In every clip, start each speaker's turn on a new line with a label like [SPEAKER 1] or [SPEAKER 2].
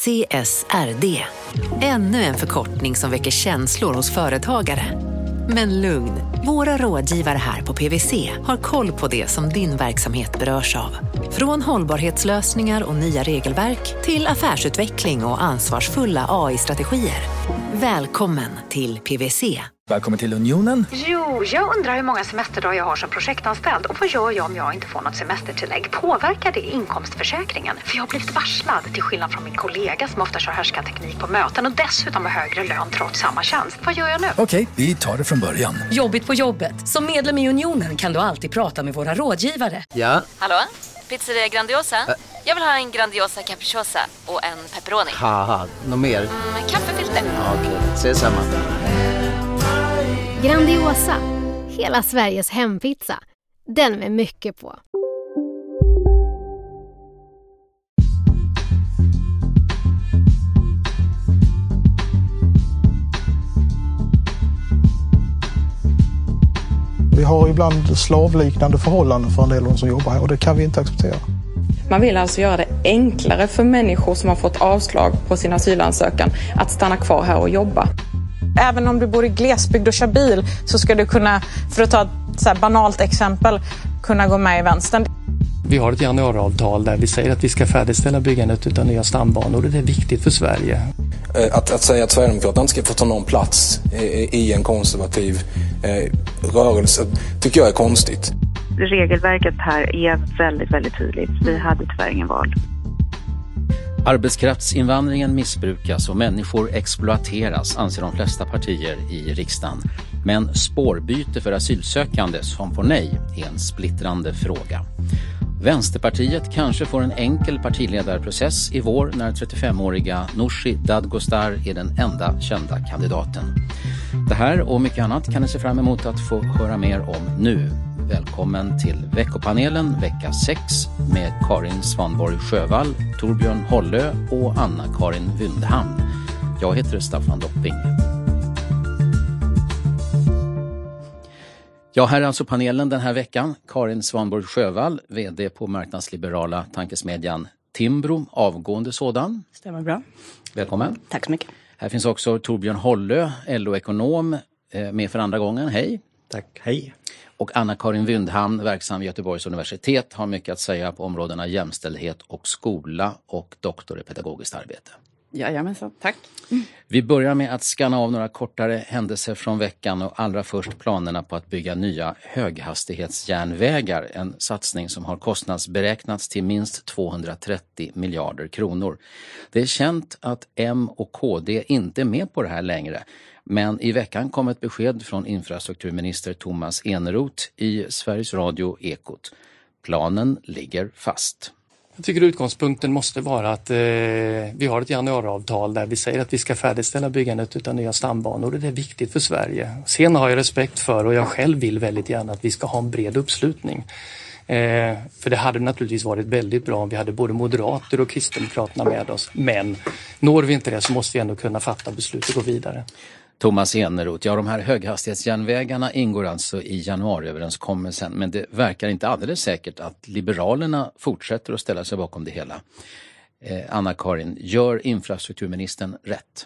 [SPEAKER 1] CSRD. Ännu en förkortning som väcker känslor hos företagare. Men lugn, våra rådgivare här på PwC har koll på det som din verksamhet berörs av. Från hållbarhetslösningar och nya regelverk till affärsutveckling och ansvarsfulla AI-strategier. Välkommen till PwC.
[SPEAKER 2] Välkommen till Unionen.
[SPEAKER 3] Jo, jag undrar hur många semesterdagar jag har som projektanställd och vad gör jag om jag inte får något semestertillägg? Påverkar det inkomstförsäkringen? För jag har blivit varslad, till skillnad från min kollega som ofta kör härskarteknik på möten och dessutom har högre lön trots samma tjänst. Vad gör jag nu?
[SPEAKER 2] Okej, vi tar det från början.
[SPEAKER 4] Jobbigt på jobbet. Som medlem i Unionen kan du alltid prata med våra rådgivare.
[SPEAKER 5] Ja?
[SPEAKER 6] Hallå? Pizzeria Grandiosa? Jag vill ha en Grandiosa capriciosa och en pepperoni.
[SPEAKER 5] Haha, något mer?
[SPEAKER 6] Kaffefilter.
[SPEAKER 5] Ja, okej, ses samma.
[SPEAKER 7] Grandiosa, hela Sveriges hempizza. Den med mycket på.
[SPEAKER 8] Vi har ibland slavliknande förhållanden för en del av de som jobbar här och det kan vi inte acceptera.
[SPEAKER 9] Man vill alltså göra det enklare för människor som har fått avslag på sin asylansökan att stanna kvar här och jobba. Även om du bor i glesbygd och kör bil så ska du kunna, för att ta ett så här banalt exempel, kunna gå med i vänstern.
[SPEAKER 10] Vi har ett januariavtal där vi säger att vi ska färdigställa byggandet av nya stambanor och det är viktigt för Sverige.
[SPEAKER 11] Att säga att Sverigedemokraterna inte ska få ta någon plats i en konservativ rörelse tycker jag är konstigt.
[SPEAKER 12] Regelverket här är väldigt, väldigt tydligt. Vi hade tyvärr ingen val.
[SPEAKER 13] Arbetskraftsinvandringen missbrukas och människor exploateras, anser de flesta partier i riksdagen. Men spårbyte för asylsökande som får nej är en splittrande fråga. Vänsterpartiet kanske får en enkel partiledarprocess i vår när 35-åriga Nooshi Dadgostar är den enda kända kandidaten. Det här och mycket annat kan ni se fram emot att få höra mer om nu. Välkommen till veckopanelen vecka 6 med Karin Svanborg Sjövall, Torbjörn Hollö och Anna-Karin Wundhamn. Jag heter Staffan Dopping. Ja, här är alltså panelen den här veckan. Karin Svanborg Sjövall, vd på marknadsliberala tankesmedjan Timbro, avgående sådan.
[SPEAKER 14] Stämmer bra.
[SPEAKER 13] Välkommen.
[SPEAKER 14] Tack så mycket.
[SPEAKER 13] Här finns också Torbjörn Hollö, LO-ekonom, med för andra gången. Hej.
[SPEAKER 15] Tack, hej.
[SPEAKER 13] Och Anna-Karin Wundhamn, verksam vid Göteborgs universitet, har mycket att säga på områdena jämställdhet och skola och doktor i pedagogiskt arbete.
[SPEAKER 14] Jajamensan, tack.
[SPEAKER 13] Vi börjar med att skanna av några kortare händelser från veckan och allra först planerna på att bygga nya höghastighetsjärnvägar. En satsning som har kostnadsberäknats till minst 230 miljarder kronor. Det är känt att M och KD inte är med på det här längre. Men i veckan kom ett besked från infrastrukturminister Tomas Eneroth i Sveriges Radio Ekot. Planen ligger fast.
[SPEAKER 10] Jag tycker utgångspunkten måste vara att vi har ett januariavtal där vi säger att vi ska färdigställa byggandet av nya stambanor och det är viktigt för Sverige. Sen har jag respekt för och jag själv vill väldigt gärna att vi ska ha en bred uppslutning. För det hade naturligtvis varit väldigt bra om vi hade både moderater och kristdemokraterna med oss. Men når vi inte det så måste vi ändå kunna fatta beslut och gå vidare.
[SPEAKER 13] Tomas Eneroth, ja, de här höghastighetsjärnvägarna ingår alltså i januariöverenskommelsen, men det verkar inte alldeles säkert att Liberalerna fortsätter att ställa sig bakom det hela. Anna-Karin, gör infrastrukturministern rätt?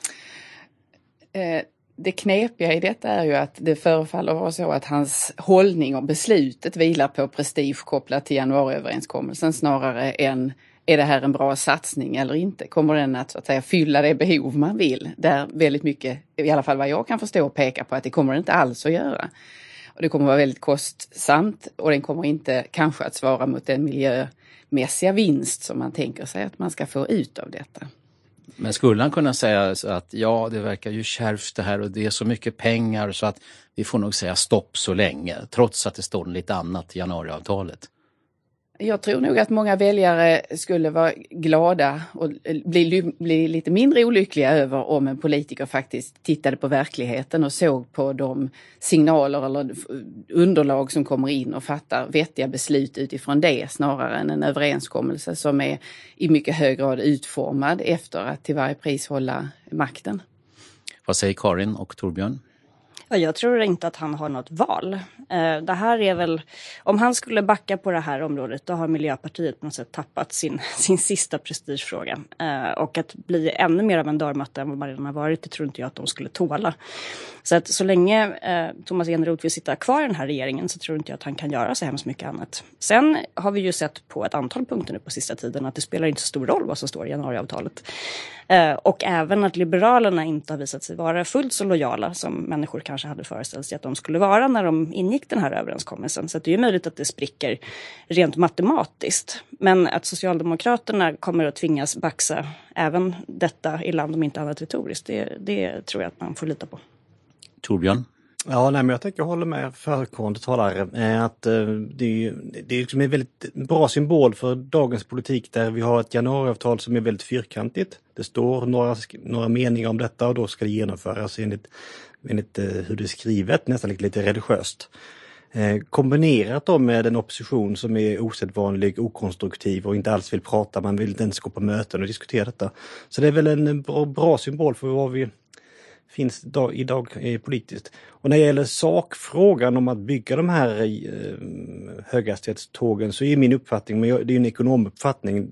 [SPEAKER 14] Det knepiga i detta är ju att det förefaller vara så att hans hållning och beslutet vilar på prestige kopplat till januariöverenskommelsen snarare än är det här en bra satsning eller inte? Kommer den att, så att säga, fylla det behov man vill? Där väldigt mycket, i alla fall vad jag kan förstå, pekar på att det kommer det inte alls att göra. Och det kommer vara väldigt kostsamt och den kommer inte kanske att svara mot den miljömässiga vinst som man tänker sig att man ska få ut av detta.
[SPEAKER 13] Men skulle han kunna säga att ja, det verkar ju kärvt det här och det är så mycket pengar så att vi får nog säga stopp så länge, trots att det står lite annat i januariavtalet?
[SPEAKER 14] Jag tror nog att många väljare skulle vara glada och bli lite mindre olyckliga över om en politiker faktiskt tittade på verkligheten och såg på de signaler eller underlag som kommer in och fattar vettiga beslut utifrån det snarare än en överenskommelse som är i mycket hög grad utformad efter att till varje pris hålla makten.
[SPEAKER 13] Vad säger Karin och Torbjörn?
[SPEAKER 15] Ja, jag tror inte att han har något val. Det här är väl, om han skulle backa på det här området, då har Miljöpartiet på något sätt tappat sin sista prestigefråga. Och att bli ännu mer av en dörrmatta än vad man redan har varit, det tror inte jag att de skulle tåla. Så att så länge Tomas Eneroth vill sitta kvar i den här regeringen så tror inte jag att han kan göra så hemskt mycket annat. Sen har vi ju sett på ett antal punkter nu på sista tiden att det spelar inte så stor roll vad som står i januariavtalet. Och även att Liberalerna inte har visat sig vara fullt så lojala som människor kanske hade föreställt sig att de skulle vara när de ingick den här överenskommelsen. Så att det är ju möjligt att det spricker rent matematiskt. Men att Socialdemokraterna kommer att tvingas baxa även detta i land om inte annat retoriskt, det tror jag att man får lita på.
[SPEAKER 13] Torbjörn?
[SPEAKER 16] Ja, nej, men jag tänker hålla med föregående talare att det är liksom en väldigt bra symbol för dagens politik där vi har ett januariavtal som är väldigt fyrkantigt. Det står några meningar om detta och då ska det genomföras enligt hur det är skrivet, nästan lite religiöst. Kombinerat då med en opposition som är osedvanlig, okonstruktiv och inte alls vill prata, man vill inte ens gå på möten och diskutera detta. Så det är väl en bra symbol för vad vi finns idag politiskt. Och när det gäller sakfrågan om att bygga de här höghastighetstågen så är min uppfattning, men det är en ekonomuppfattning.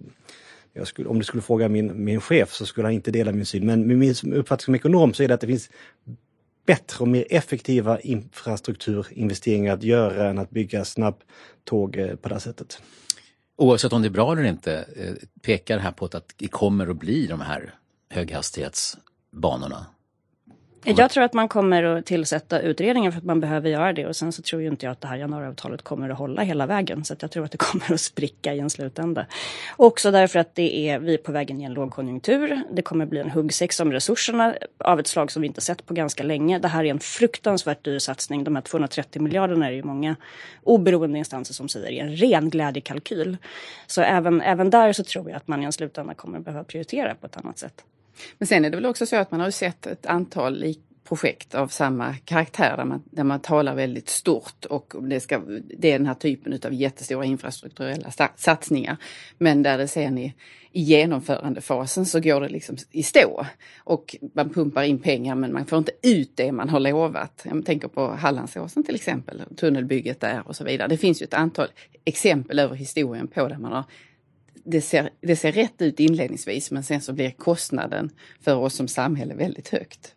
[SPEAKER 16] Om du skulle fråga min chef så skulle han inte dela min syn. Men min uppfattning som ekonom så är det att det finns bättre och mer effektiva infrastrukturinvesteringar att göra än att bygga snabbtåg på det här sättet.
[SPEAKER 13] Oavsett om det är bra eller inte pekar här på att det kommer att bli de här höghastighetsbanorna.
[SPEAKER 15] Jag tror att man kommer att tillsätta utredningen för att man behöver göra det. Och sen så tror ju inte jag att det här januariavtalet kommer att hålla hela vägen. Så att jag tror att det kommer att spricka i en slutända. Också därför att vi är på vägen i en lågkonjunktur. Det kommer bli en huggsex om resurserna av ett slag som vi inte sett på ganska länge. Det här är en fruktansvärt dyr satsning. De här 230 miljarderna är ju många oberoende instanser som säger är en ren glädjekalkyl. Så även där så tror jag att man i en slutända kommer att behöva prioritera på ett annat sätt.
[SPEAKER 14] Men sen är det väl också så att man har sett ett antal projekt av samma karaktär där man talar väldigt stort och det är den här typen av jättestora infrastrukturella satsningar. Men där det sen i genomförandefasen så går det liksom i stå och man pumpar in pengar men man får inte ut det man har lovat. Jag tänker på Hallandsåsen till exempel, tunnelbygget där och så vidare. Det finns ju ett antal exempel över historien på där man har det ser rätt ut inledningsvis men sen så blir kostnaden för oss som samhälle väldigt högt.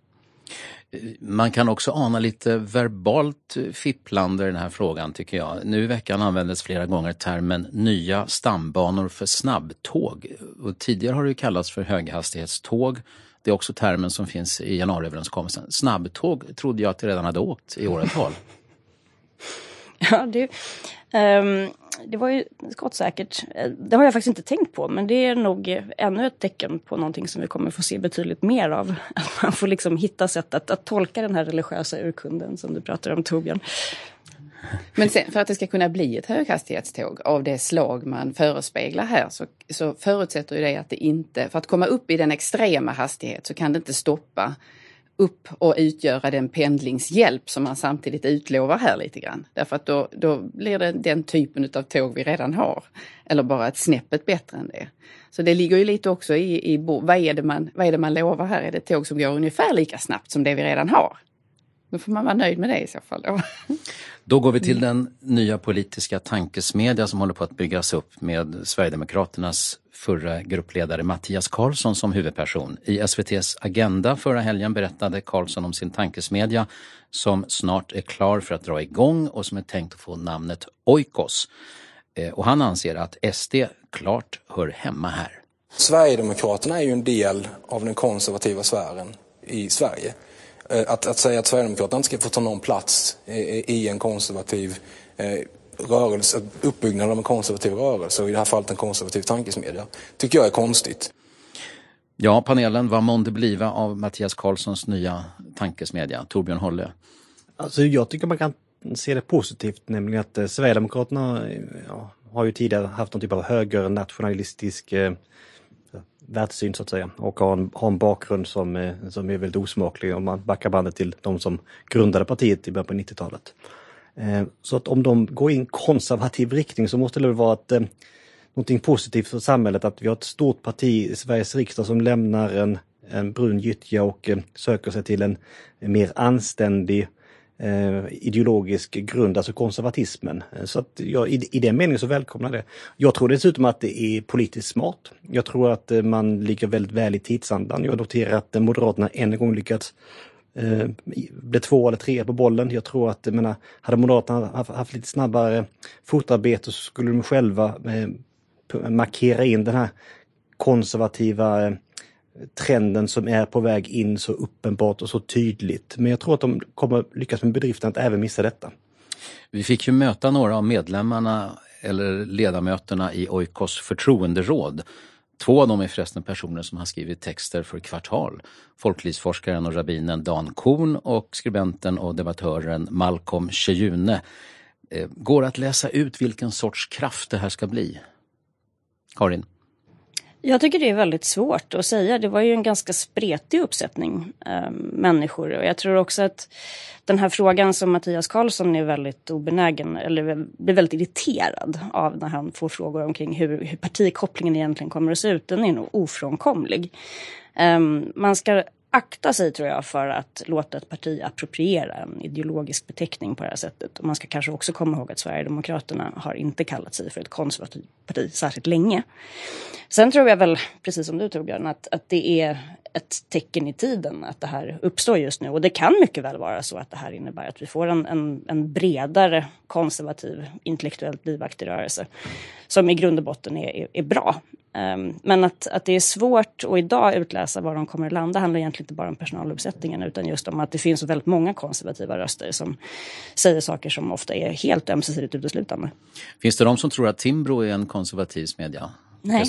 [SPEAKER 13] Man kan också ana lite verbalt fipplande i den här frågan tycker jag. Nu i veckan användes flera gånger termen nya stambanor för snabbtåg. Och tidigare har det kallats för höghastighetståg. Det är också termen som finns i januariöverenskommelsen. Snabbtåg trodde jag att det redan hade åkt i åratal.
[SPEAKER 15] Ja, det var ju skottsäkert. Det har jag faktiskt inte tänkt på, men det är nog ännu ett tecken på någonting som vi kommer få se betydligt mer av. Att man får liksom hitta sätt att tolka den här religiösa urkunden som du pratar om, Torbjörn.
[SPEAKER 14] Men sen, för att det ska kunna bli ett höghastighetståg av det slag man förespeglar här så förutsätter ju det att det inte, för att komma upp i den extrema hastighet så kan det inte stoppa upp och utgöra den pendlingshjälp som man samtidigt utlovar här lite grann. Därför att då blir det den typen av tåg vi redan har. Eller bara ett snäppet bättre än det. Så det ligger ju lite också i vad är det man lovar här? Är det tåg som går ungefär lika snabbt som det vi redan har? Då får man vara nöjd med det i så fall då.
[SPEAKER 13] Då går vi till den nya politiska tankesmedja som håller på att byggas upp med Sverigedemokraternas förra gruppledare Mattias Karlsson som huvudperson. I SVT:s Agenda förra helgen berättade Karlsson om sin tankesmedja som snart är klar för att dra igång och som är tänkt att få namnet Oikos. Och han anser att SD klart hör hemma här.
[SPEAKER 11] Sverigedemokraterna är ju en del av den konservativa sfären i Sverige. Att säga att Sverigedemokraterna inte ska få ta någon plats i en konservativ rörelse, uppbyggnad av en konservativ rörelse och i det här fallet en konservativ tankesmedja, tycker jag är konstigt.
[SPEAKER 13] Ja, panelen, vad månde bliva av Mattias Karlssons nya tankesmedja? Torbjörn Hålle.
[SPEAKER 16] Alltså jag tycker man kan se det positivt, nämligen att Sverigedemokraterna har ju tidigare haft någon typ av högernationalistisk världssyn så att säga och har en bakgrund som är väldigt osmaklig om man backar bandet till de som grundade partiet i början på 90-talet. Så att om de går i en konservativ riktning så måste det vara någonting positivt för samhället att vi har ett stort parti i Sveriges riksdag som lämnar en brun gyttja och söker sig till en mer anständig ideologisk grund, alltså konservatismen. Så att jag, i den meningen så välkomnar det. Jag tror dessutom att det är politiskt smart. Jag tror att man ligger väldigt väl i tidsandan. Jag noterar att Moderaterna en gång lyckats bli 2 eller 3 på bollen. Jag tror att, hade Moderaterna haft lite snabbare fotarbete så skulle de själva markera in den här konservativa trenden som är på väg in så uppenbart och så tydligt. Men jag tror att de kommer lyckas med bedriften att även missa detta.
[SPEAKER 13] Vi fick ju möta några av medlemmarna eller ledamöterna i Oikos förtroenderåd. 2 av dem är förresten personer som har skrivit texter för Kvartal. Folklivsforskaren och rabbinen Dan Korn och skribenten och debattören Malcolm Cheyune. Går att läsa ut vilken sorts kraft det här ska bli? Karin?
[SPEAKER 15] Jag tycker det är väldigt svårt att säga. Det var ju en ganska spretig uppsättning människor. Och jag tror också att den här frågan som Mattias Karlsson är väldigt obenägen eller blir väldigt irriterad av när han får frågor omkring hur partikopplingen egentligen kommer att se ut, den är nog ofrånkomlig. Man ska akta sig, tror jag, för att låta ett parti appropriera en ideologisk beteckning på det här sättet. Och man ska kanske också komma ihåg att Sverigedemokraterna har inte kallat sig för ett konservativt parti särskilt länge. Sen tror jag väl, precis som du, Torbjörn, att det är ett tecken i tiden att det här uppstår just nu. Och det kan mycket väl vara så att det här innebär att vi får en bredare konservativ intellektuellt livaktig rörelse som i grund och botten är bra. Men att det är svårt att idag utläsa var de kommer att landa handlar egentligen inte bara om personaluppsättningen utan just om att det finns så väldigt många konservativa röster som säger saker som ofta är helt ömsesidigt uteslutande.
[SPEAKER 13] Finns det de som tror att Timbro är en konservativ smedja?
[SPEAKER 15] Nej,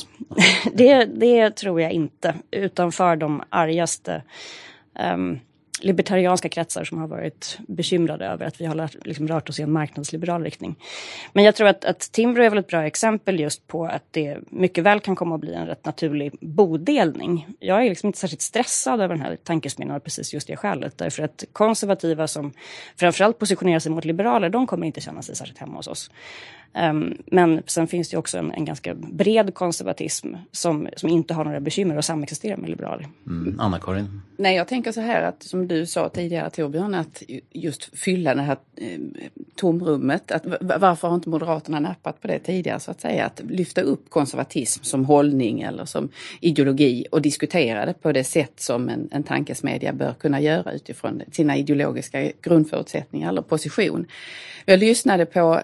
[SPEAKER 15] det tror jag inte. Utanför de argaste libertarianska kretsar som har varit bekymrade över att vi har rört oss i en marknadsliberal riktning. Men jag tror att Timbro är väl ett bra exempel just på att det mycket väl kan komma att bli en rätt naturlig bodelning. Jag är inte särskilt stressad över den här tankesmedjan av precis just det skälet. Därför att konservativa som framförallt positionerar sig mot liberaler, de kommer inte känna sig särskilt hemma hos oss. Men sen finns det också en ganska bred konservatism som inte har några bekymmer och samexisterar med liberaler.
[SPEAKER 13] Anna-Karin?
[SPEAKER 14] Nej, jag tänker så här att som du sa tidigare, Torbjörn, att just fylla det här tomrummet. Att, varför har inte Moderaterna nappat på det tidigare så att säga? Att lyfta upp konservatism som hållning eller som ideologi och diskutera det på det sätt som en tankesmedja bör kunna göra utifrån sina ideologiska grundförutsättningar eller position. Jag lyssnade på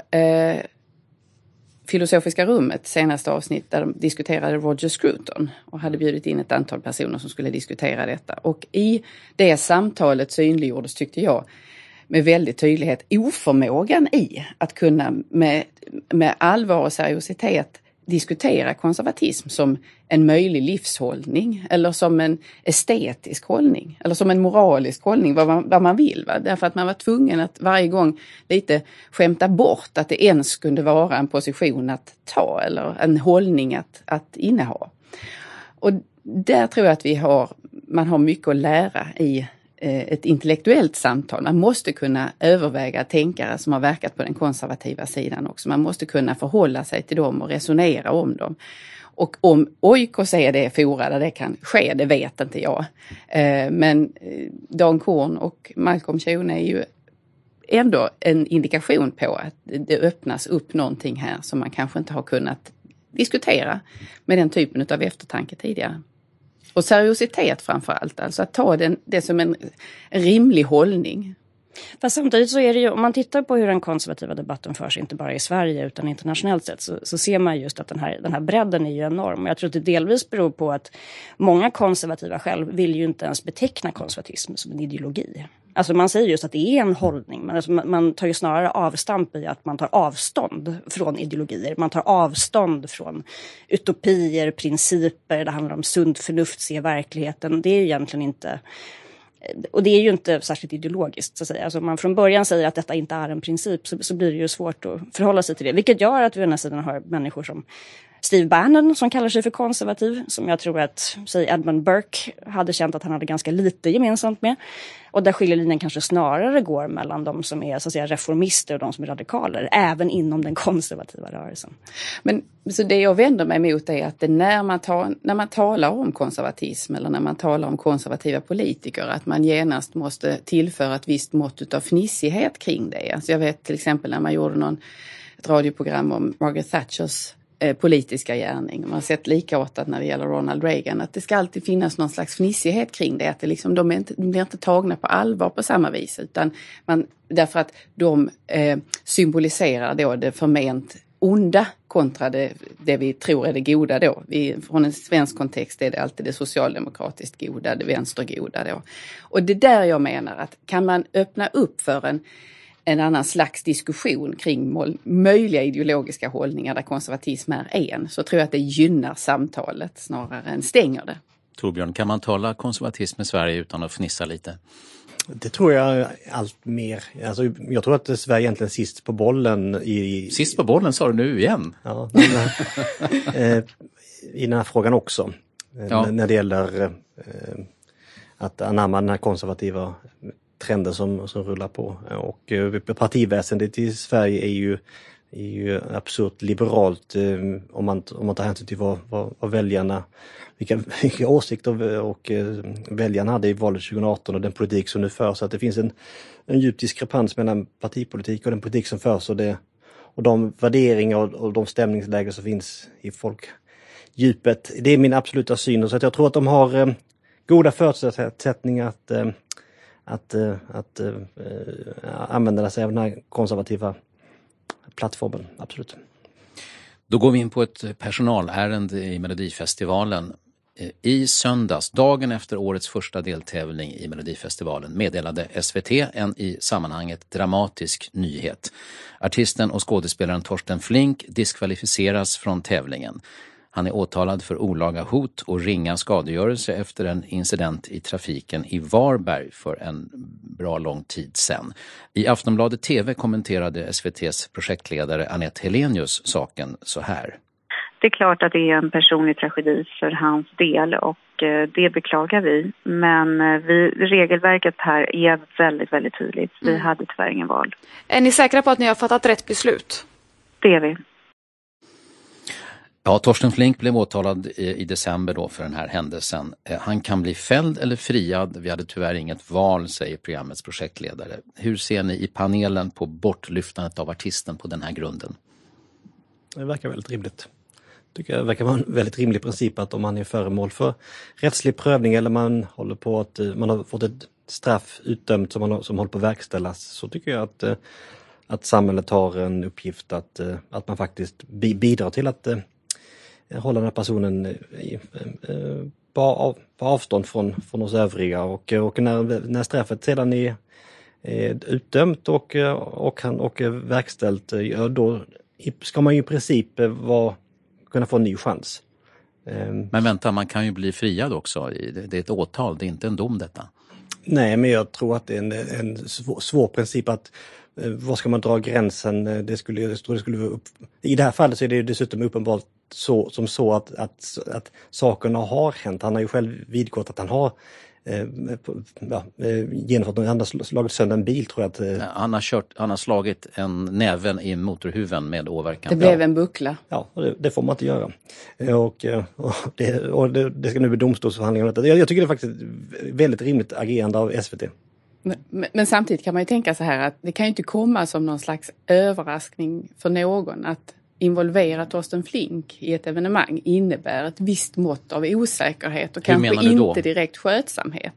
[SPEAKER 14] Filosofiska rummet senaste avsnitt där de diskuterade Roger Scruton och hade bjudit in ett antal personer som skulle diskutera detta. Och i det samtalet synliggjordes, tyckte jag, med väldigt tydlighet oförmågan i att kunna med allvar och seriositet diskutera konservatism som en möjlig livshållning eller som en estetisk hållning eller som en moralisk hållning, vad man vill. Va? Därför att man var tvungen att varje gång lite skämta bort att det ens kunde vara en position att ta eller en hållning att inneha. Och där tror jag att man har mycket att lära i ett intellektuellt samtal. Man måste kunna överväga tänkare som har verkat på den konservativa sidan också. Man måste kunna förhålla sig till dem och resonera om dem. Och om Oikos är det fora där det kan ske, det vet inte jag. Men Dan Korn och Malcolm Cheyune är ju ändå en indikation på att det öppnas upp någonting här som man kanske inte har kunnat diskutera med den typen av eftertanke tidigare. Och seriositet framförallt, alltså att ta det som en rimlig hållning.
[SPEAKER 15] Fast samtidigt så är det ju, om man tittar på hur den konservativa debatten förs inte bara i Sverige utan internationellt sett så ser man just att den här bredden är ju enorm. Och jag tror att det delvis beror på att många konservativa själv vill ju inte ens beteckna konservatism som en ideologi. Alltså man säger just att det är en hållning, men alltså man tar ju snarare avstamp i att man tar avstånd från ideologier. Man tar avstånd från utopier, principer, det handlar om sunt förnuft, se verkligheten. Det är ju egentligen inte, och det är ju inte särskilt ideologiskt så att säga. Alltså om man från början säger att detta inte är en princip så blir det ju svårt att förhålla sig till det. Vilket gör att vi å ena sidan har människor som Steve Bannon som kallar sig för konservativ, som jag tror att Edmund Burke hade känt att han hade ganska lite gemensamt med. Och där skiljelinjen kanske snarare går mellan de som är så att säga reformister och de som är radikaler, även inom den konservativa rörelsen.
[SPEAKER 14] Men så det jag vänder mig mot är att när man talar om konservatism eller när man talar om konservativa politiker, att man genast måste tillföra ett visst mått av fnissighet kring det. Alltså jag vet till exempel när man gjorde ett radioprogram om Margaret Thatchers politiska gärning. Man har sett likartat när det gäller Ronald Reagan, att det ska alltid finnas någon slags fnissighet kring det, att det liksom, de blir inte tagna på allvar på samma vis, utan därför att de symboliserar då det förment onda kontra det vi tror är det goda då. Från en svensk kontext är det alltid det socialdemokratiskt goda, det vänstergoda då. Och det där jag menar att kan man öppna upp för en annan slags diskussion kring möjliga ideologiska hållningar där konservatism är en, så tror jag att det gynnar samtalet snarare än stänger det.
[SPEAKER 13] Torbjörn, kan man tala konservatism i Sverige utan att fnissa lite?
[SPEAKER 16] Det tror jag allt mer. Alltså, jag tror att Sverige egentligen sist på bollen
[SPEAKER 13] Sist på bollen sa du nu igen?
[SPEAKER 16] Ja, i den här frågan också. Ja. När det gäller att anamma den här konservativa trender som rullar på. Och partiväsendet i Sverige är ju absurt liberalt om man tar hänsyn till vad väljarna, vilka åsikter och väljarna hade i valet 2018 och den politik som nu förs. Så att det finns en djup diskrepans mellan partipolitik och den politik som förs och de värderingar och de stämningslägen som finns i folkdjupet. Det är min absoluta syn, så att jag tror att de har goda förutsättningar att använda sig av den här konservativa plattformen, absolut.
[SPEAKER 13] Då går vi in på ett personalärende i Melodifestivalen. I söndags, dagen efter årets första deltävling i Melodifestivalen, meddelade SVT en i sammanhanget dramatisk nyhet. Artisten och skådespelaren Torsten Flink diskvalificeras från tävlingen. Han är åtalad för olaga hot och ringa skadegörelse efter en incident i trafiken i Varberg för en bra lång tid sedan. I Aftonbladet TV kommenterade SVT:s projektledare Anette Helenius saken så här.
[SPEAKER 12] Det är klart att det är en personlig tragedi för hans del och det beklagar vi. Men regelverket här är väldigt, väldigt tydligt. Vi hade tyvärr ingen val.
[SPEAKER 9] Är ni säkra på att ni har fattat rätt beslut?
[SPEAKER 12] Det är vi.
[SPEAKER 13] Ja, Torsten Flink blev åtalad i december då för den här händelsen. Han kan bli fälld eller friad. Vi hade tyvärr inget val, säger programmets projektledare. Hur ser ni i panelen på bortlyftandet av artisten på den här grunden?
[SPEAKER 16] Det verkar väldigt rimligt. Tycker jag verkar vara en väldigt rimlig princip att om man är föremål för rättslig prövning eller man håller på att man har fått ett straff utdömt som håller på att verkställas, så tycker jag att samhället har en uppgift att man faktiskt bidrar till att hålla den här personen på avstånd från oss övriga och när straffet sedan är utdömt och verkställt, då ska man ju i princip kunna få en ny chans.
[SPEAKER 13] Men vänta, man kan ju bli friad också. Det är ett åtal, det är inte en dom detta.
[SPEAKER 16] Nej, men jag tror att det är en svår princip att var ska man dra gränsen? I det här fallet så är det dessutom uppenbart så att sakerna har hänt. Han har ju själv vidgått att han har genomfört något annat, slagit sönder en bil, tror jag att
[SPEAKER 13] han har slagit en näven i motorhuven med åverkan.
[SPEAKER 14] Det blev en buckla.
[SPEAKER 16] Ja, och det får man inte göra. Och det ska nu bli domstolsförhandlingar. Jag tycker det är faktiskt väldigt rimligt agerande av SVT.
[SPEAKER 14] Men samtidigt kan man ju tänka så här att det kan ju inte komma som någon slags överraskning för någon att involvera Torsten Flink i ett evenemang innebär ett visst mått av osäkerhet och kanske inte direkt skötsamhet.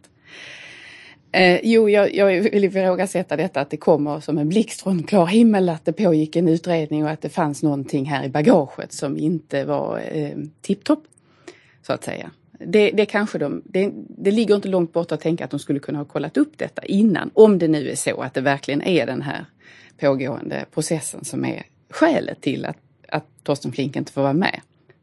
[SPEAKER 14] Jag vill ifrågasätta detta att det kommer som en blixt från klar himmel att det pågick en utredning och att det fanns någonting här i bagaget som inte var tipptopp, så att säga. Det ligger inte långt bort att tänka att de skulle kunna ha kollat upp detta innan, om det nu är så att det verkligen är den här pågående processen som är skälet till att Torsten Flink inte får vara med.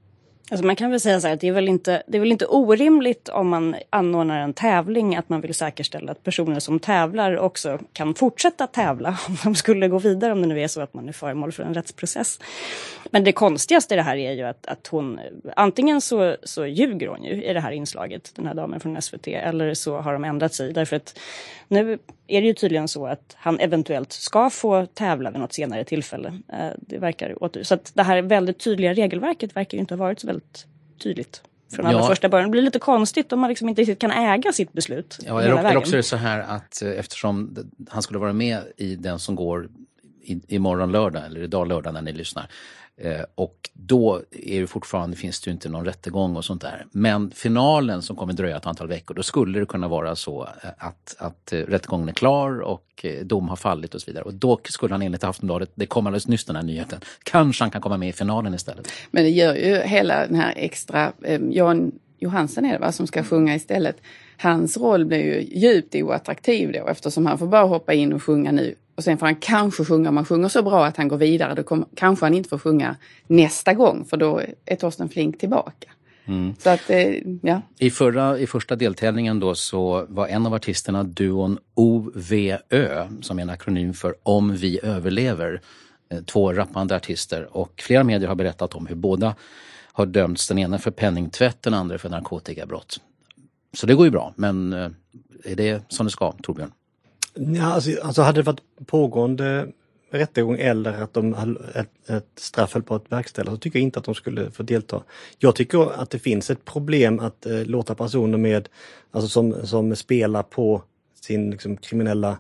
[SPEAKER 15] Alltså man kan väl säga så här att det är väl inte orimligt om man anordnar en tävling att man vill säkerställa att personer som tävlar också kan fortsätta tävla om de skulle gå vidare, om det nu är så att man är föremål för en rättsprocess. Men det konstigaste i det här är ju att hon, antingen så ljuger hon ju i det här inslaget, den här damen från SVT, eller så har de ändrat sig. Därför att nu är det ju tydligen så att han eventuellt ska få tävla vid något senare tillfälle. Det verkar så att det här väldigt tydliga regelverket verkar ju inte ha varit så väldigt tydligt från allra första början. Det blir lite konstigt om man liksom inte riktigt kan äga sitt beslut.
[SPEAKER 13] Ja, eller också är det så här att eftersom han skulle vara med i den som går imorgon lördag eller idag lördag när ni lyssnar. Och då är det fortfarande, finns det ju inte någon rättegång och sånt där. Men finalen som kommer dröja ett antal veckor, då skulle det kunna vara så att rättegången är klar och dom har fallit och så vidare. Och då skulle han enligt Aftonbladet, det kommer alldeles nyss den här nyheten, kanske han kan komma med i finalen istället.
[SPEAKER 14] Men det gör ju hela den här extra, Jan Johansson är det va, som ska sjunga istället. Hans roll blir ju djupt oattraktiv då, eftersom han får bara hoppa in och sjunga nu. Och sen får han kanske sjunga, om han sjunger så bra att han går vidare, då kanske han inte får sjunga nästa gång, för då är Torsten Flink tillbaka. Mm. Så att, ja.
[SPEAKER 13] I första deltävlingen då så var en av artisterna duon OVÖ, som är en akronym för Om vi överlever. 2 rappande artister, och flera medier har berättat om hur båda har dömts, den ena för penningtvätt, den andra för narkotikabrott. Så det går ju bra, men är det som det ska, Torbjörn?
[SPEAKER 16] Ja, alltså hade det varit pågående rättegång eller att de ett straff höll på att verkställa, så tycker jag inte att de skulle få delta. Jag tycker att det finns ett problem att låta personer med, alltså som spelar på sin liksom, kriminella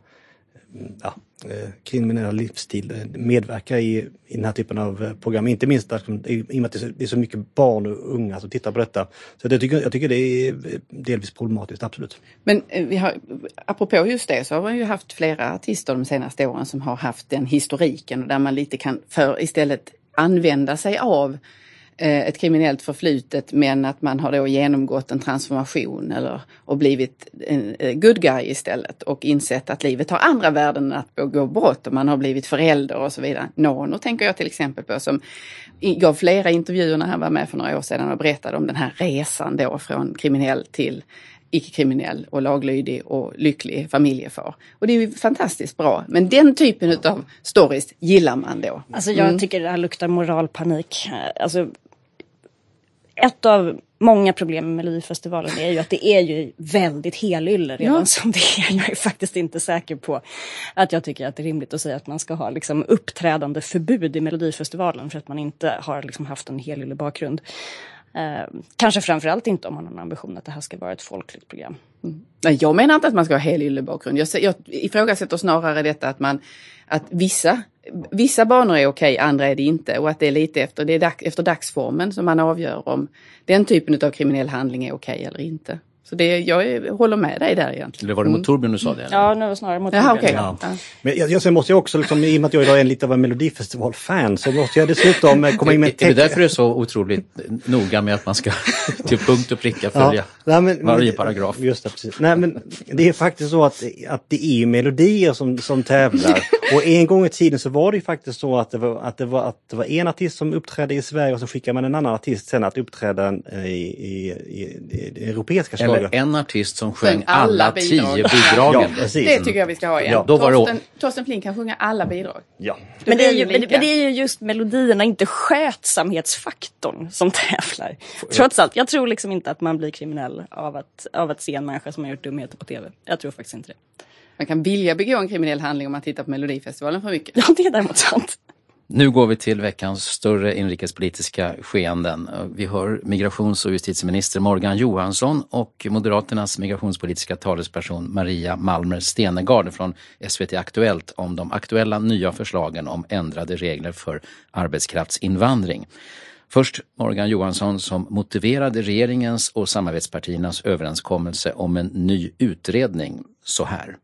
[SPEAKER 16] livsstil medverka i den här typen av program. Inte minst i och med att det är så mycket barn och unga som tittar på detta. Så jag tycker det är delvis problematiskt, absolut.
[SPEAKER 14] Men apropå just det, så har man ju haft flera artister de senaste åren som har haft den historiken, där man lite kan istället använda sig av ett kriminellt förflutet, men att man har då genomgått en transformation och blivit en good guy istället och insett att livet har andra värden än att begå brott, och man har blivit förälder och så vidare. Nono tänker jag till exempel på, som gav flera intervjuer när han var med för några år sedan och berättade om den här resan då från kriminell till icke-kriminell och laglydig och lycklig familjefar. Och det är ju fantastiskt bra. Men den typen av stories gillar man då.
[SPEAKER 15] Alltså jag tycker det här luktar moralpanik. Alltså ett av många problem med Melodifestivalen är ju att det är ju väldigt helylle redan som det är. Jag är faktiskt inte säker på att jag tycker att det är rimligt att säga att man ska ha liksom uppträdande förbud i Melodifestivalen för att man inte har liksom haft en helylle bakgrund. Kanske framförallt inte om man har en ambition att det här ska vara ett folkligt program.
[SPEAKER 14] Nej, jag menar inte att man ska ha helylle bakgrund. Jag ifrågasätter snarare detta att vissa banor är okej, andra är det inte, och att det är lite efter dagsformen som man avgör om den typen av kriminell handling är okej eller inte. Så jag håller med dig där egentligen.
[SPEAKER 13] Eller var det mot Torbjörn du sa det? Eller?
[SPEAKER 15] Ja, nu snarare mot Torbjörn.
[SPEAKER 14] Okay.
[SPEAKER 16] Ja. Men sen måste jag också, liksom, i och med att jag idag är lite av en Melodifestival-fan, så måste jag dessutom komma in med
[SPEAKER 13] text. Är det därför det är så otroligt noga med att man ska till punkt och pricka följa varje paragraf? Just det,
[SPEAKER 16] precis. Nej, men det är faktiskt så att det är melodier som tävlar. Och en gång i tiden så var det ju faktiskt så att det var en artist som uppträdde i Sverige, och så skickade man en annan artist sen att uppträda i europeiska slag.
[SPEAKER 13] Eller en artist som sjöng alla 10 bidragen.
[SPEAKER 14] Ja, det tycker jag vi ska ha igen.
[SPEAKER 13] Ja, då var
[SPEAKER 14] Torsten Flink kan sjunga alla bidrag.
[SPEAKER 16] Ja.
[SPEAKER 15] Men det är ju just melodierna, inte skötsamhetsfaktorn som tävlar. Trots allt, jag tror liksom inte att man blir kriminell av att se en människa som har gjort dumheter på tv. Jag tror faktiskt inte det.
[SPEAKER 14] Man kan vilja begå en kriminell handling om man tittar på Melodifestivalen för mycket.
[SPEAKER 15] Ja, det är däremot sant.
[SPEAKER 13] Nu går vi till veckans större inrikespolitiska skeenden. Vi hör migrations- och justitieminister Morgan Johansson och Moderaternas migrationspolitiska talesperson Maria Malmer Stenegard från SVT Aktuellt om de aktuella nya förslagen om ändrade regler för arbetskraftsinvandring. Först Morgan Johansson som motiverade regeringens och samarbetspartiernas överenskommelse om en ny utredning så här.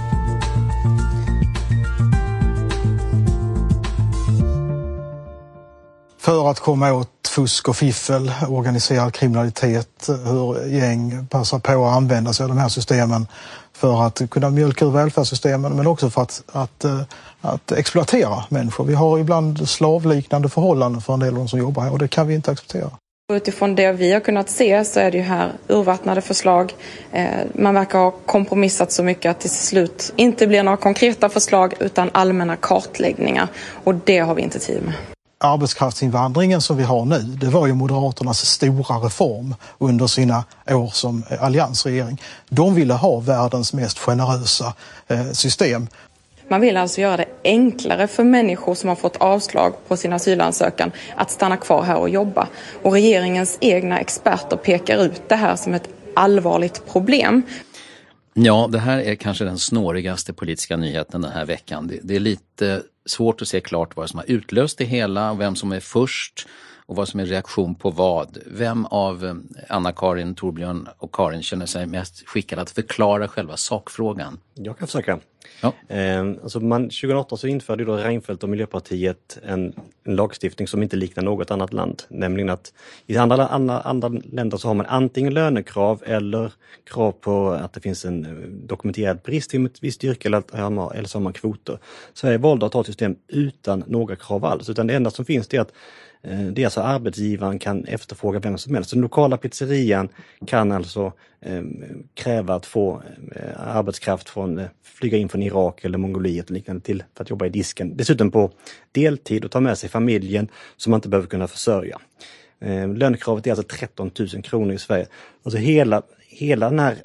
[SPEAKER 8] För att komma åt fusk och fiffel, organiserad kriminalitet, hur gäng passar på att använda sig av de här systemen för att kunna mjölka ur välfärdssystemen, men också för att exploatera människor. Vi har ibland slavliknande förhållanden för en del av de som jobbar här, och det kan vi inte acceptera.
[SPEAKER 9] Utifrån det vi har kunnat se så är det ju här urvattnade förslag. Man verkar ha kompromissat så mycket att till slut inte blir några konkreta förslag utan allmänna kartläggningar. Och det har vi inte tid med.
[SPEAKER 8] Arbetskraftsinvandringen som vi har nu, det var ju Moderaternas stora reform under sina år som alliansregering. De ville ha världens mest generösa system.
[SPEAKER 9] Man vill alltså göra det enklare för människor som har fått avslag på sin asylansökan att stanna kvar här och jobba. Och regeringens egna experter pekar ut det här som ett allvarligt problem.
[SPEAKER 13] Ja, det här är kanske den snårigaste politiska nyheten den här veckan. Det är lite svårt att se klart vad som har utlöst det hela och vem som är först och vad som är reaktion på vad. Vem av Anna-Karin, Torbjörn och Karin känner sig mest skickad att förklara själva sakfrågan?
[SPEAKER 16] Jag kan försöka.
[SPEAKER 13] Ja.
[SPEAKER 16] 2018 så införde då Reinfeldt och Miljöpartiet en lagstiftning som inte liknar något annat land. Nämligen att i andra länder så har man antingen lönekrav eller krav på att det finns en dokumenterad brist i ett visst yrke eller så har man kvoter. Sverige valde att ta ett system utan några krav alls. Utan det enda som finns det är att det är alltså arbetsgivaren kan efterfråga vem som helst. Den lokala pizzerian kan alltså kräva att få arbetskraft flyga in från Irak eller Mongoliet och liknande till för att jobba i disken. Dessutom på deltid och ta med sig familjen som man inte behöver kunna försörja. Lönekravet är alltså 13 000 kronor i Sverige. Alltså hela den här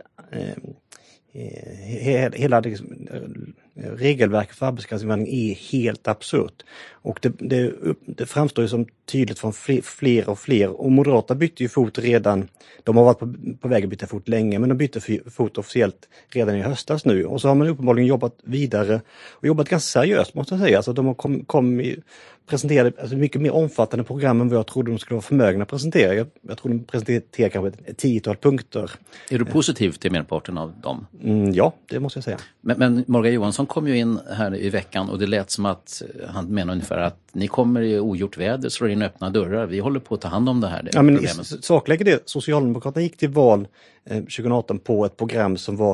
[SPEAKER 16] hela regelverket för arbetskraftsinvandring är helt absurt. Och det framstår ju som tydligt från fler och fler. Och Moderaterna bytte ju fot redan, de har varit på väg att byta fot länge, men de bytte fot officiellt redan i höstas nu. Och så har man uppenbarligen jobbat vidare och jobbat ganska seriöst måste jag säga. Alltså de har presenterade mycket mer omfattande program än vad jag trodde de skulle vara förmögna att presentera. Jag tror de presenterade kanske ett 10-tal punkter.
[SPEAKER 13] Är du positiv till merparten av dem?
[SPEAKER 16] Ja, det måste jag säga.
[SPEAKER 13] Men Morgan Johansson kom ju in här i veckan och det lät som att han menar ungefär att ni kommer i ogjort väder, slår in öppna dörrar. Vi håller på att ta hand om det här.
[SPEAKER 16] Ja, men sakläget är det. Socialdemokraterna gick till val 2018 på ett program som var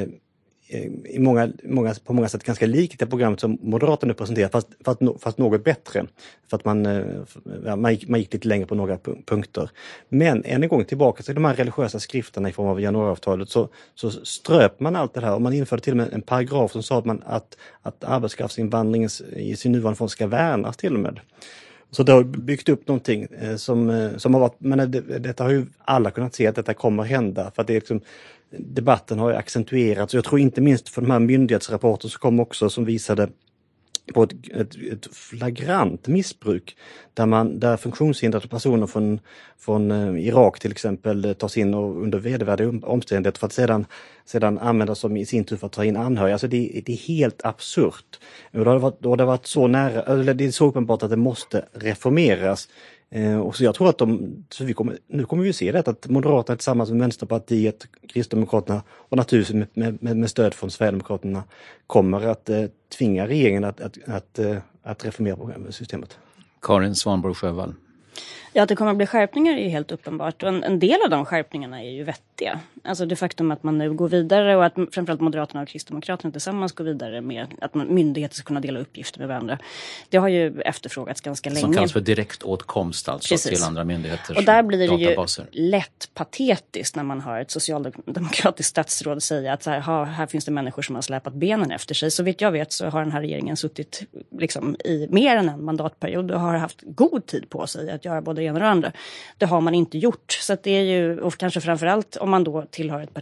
[SPEAKER 16] på många sätt ganska likt det programmet som Moderaterna presenterar fast något bättre. För att man gick lite längre på några punkter. Men än en gång tillbaka till de här religiösa skrifterna i form av januariavtalet så ströp man allt det här och man införde till och med en paragraf som sa att arbetskraftsinvandringen i sin nuvarande form ska värnas till och med. Så det har byggt upp någonting som har varit, men detta har ju alla kunnat se att detta kommer hända för att det är liksom, debatten har ju accentuerats och jag tror inte minst för de här myndighetsrapporter som kom också som visade på ett flagrant missbruk där funktionshindrade personer från Irak till exempel tas in och under vedervärdiga omständigheter för att sedan användas som i sin tur för att ta in anhöriga. Alltså det är helt absurt. Och det har varit så nära, eller det är så uppenbart att det måste reformeras. Och så jag tror att nu kommer vi se det att Moderaterna tillsammans med Vänsterpartiet, Kristdemokraterna och naturligtvis med stöd från Sverigedemokraterna kommer att tvinga regeringen att reformera systemet.
[SPEAKER 13] Karin Svanborg Sjövall.
[SPEAKER 15] Ja, att det kommer att bli skärpningar är ju helt uppenbart. Och en del av de skärpningarna är ju vettiga. Alltså det faktum att man nu går vidare och att framförallt Moderaterna och Kristdemokraterna tillsammans går vidare med att myndigheter ska kunna dela uppgifter med varandra. Det har ju efterfrågats ganska länge.
[SPEAKER 13] Som kallas för direktåtkomst alltså. Precis. Till andra myndigheters
[SPEAKER 15] och där blir det
[SPEAKER 13] databaser.
[SPEAKER 15] Ju lätt patetiskt när man har ett socialdemokratiskt statsråd säga att här finns det människor som har släpat benen efter sig. Så vitt jag vet så har den här regeringen suttit liksom i mer än en mandatperiod och har haft god tid på sig att göra både det ena och det andra. Det har man inte gjort. Så att det är ju, och kanske framförallt om man då tillhör ett parti.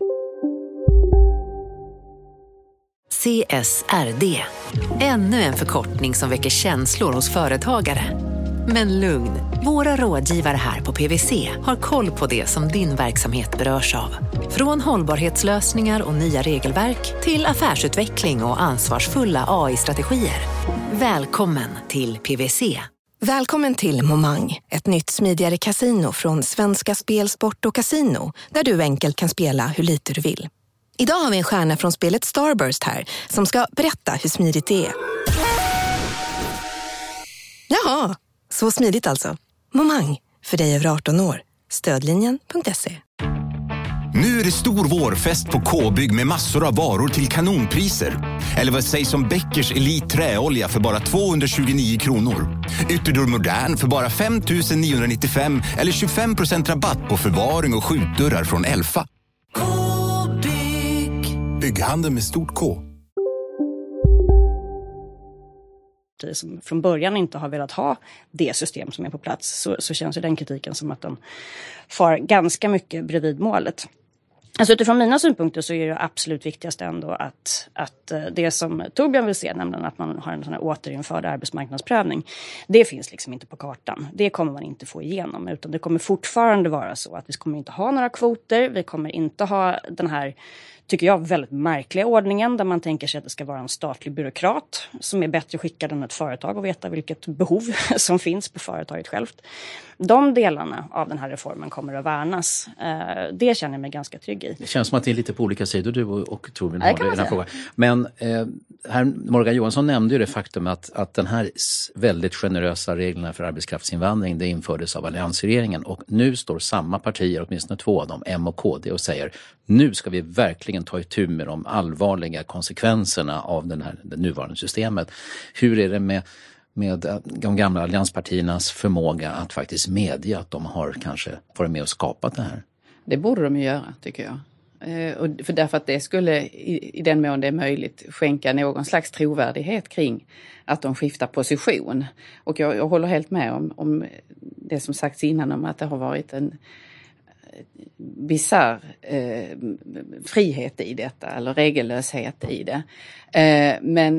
[SPEAKER 1] CSRD. Ännu en förkortning som väcker känslor hos företagare. Men lugn, våra rådgivare här på PwC har koll på det som din verksamhet berörs av. Från hållbarhetslösningar och nya regelverk till affärsutveckling och ansvarsfulla AI-strategier. Välkommen till PwC.
[SPEAKER 17] Välkommen till Momang, ett nytt smidigare casino från Svenska Spel, Sport och Casino, där du enkelt kan spela hur lite du vill. Idag har vi en stjärna från spelet Starburst här, som ska berätta hur smidigt det är. Jaha, så smidigt alltså. Momang, för dig över 18 år. Stödlinjen.se.
[SPEAKER 18] Nu är det stor vårfest på K-bygg med massor av varor till kanonpriser. Eller vad sägs om Bäckers Elite träolja för bara 229 kronor. Ytterdörr Modern för bara 5 995 eller 25% rabatt på förvaring och skjutdörrar från Elfa. K-bygg. Bygghandel med stort K.
[SPEAKER 15] Som från början inte har velat ha det system som är på plats, så känns ju den kritiken som att den far ganska mycket bredvid målet. Alltså utifrån mina synpunkter så är det absolut viktigast ändå att det som Torbjörn vill se, nämligen att man har en sån här återinförd arbetsmarknadsprövning, det finns liksom inte på kartan. Det kommer man inte få igenom, utan det kommer fortfarande vara så att vi kommer inte ha några kvoter, vi kommer inte ha den här, tycker jag, väldigt märkliga ordningen där man tänker sig att det ska vara en statlig byråkrat som är bättre skickad än ett företag och veta vilket behov som finns på företaget självt. De delarna av den här reformen kommer att värnas. Det känner jag mig ganska trygg i.
[SPEAKER 13] Det känns som att det är lite på olika sidor du och Torbjörn har i den här frågan. Men här, Morgan Johansson nämnde ju det faktum att den här väldigt generösa reglerna för arbetskraftsinvandring, det infördes av alliansregeringen, och nu står samma partier, åtminstone två av dem, M och KD, och säger nu ska vi verkligen ta itu med de allvarliga konsekvenserna av det nuvarande systemet. Hur är det med de gamla allianspartiernas förmåga att faktiskt medge att de har kanske varit med och skapat det här?
[SPEAKER 14] Det borde de ju göra, tycker jag. Och därför att det skulle, i den mån det är möjligt, skänka någon slags trovärdighet kring att de skiftar position. Och jag håller helt med om det som sagts innan om att det har varit en bizarr frihet i detta, eller regellöshet i det. Men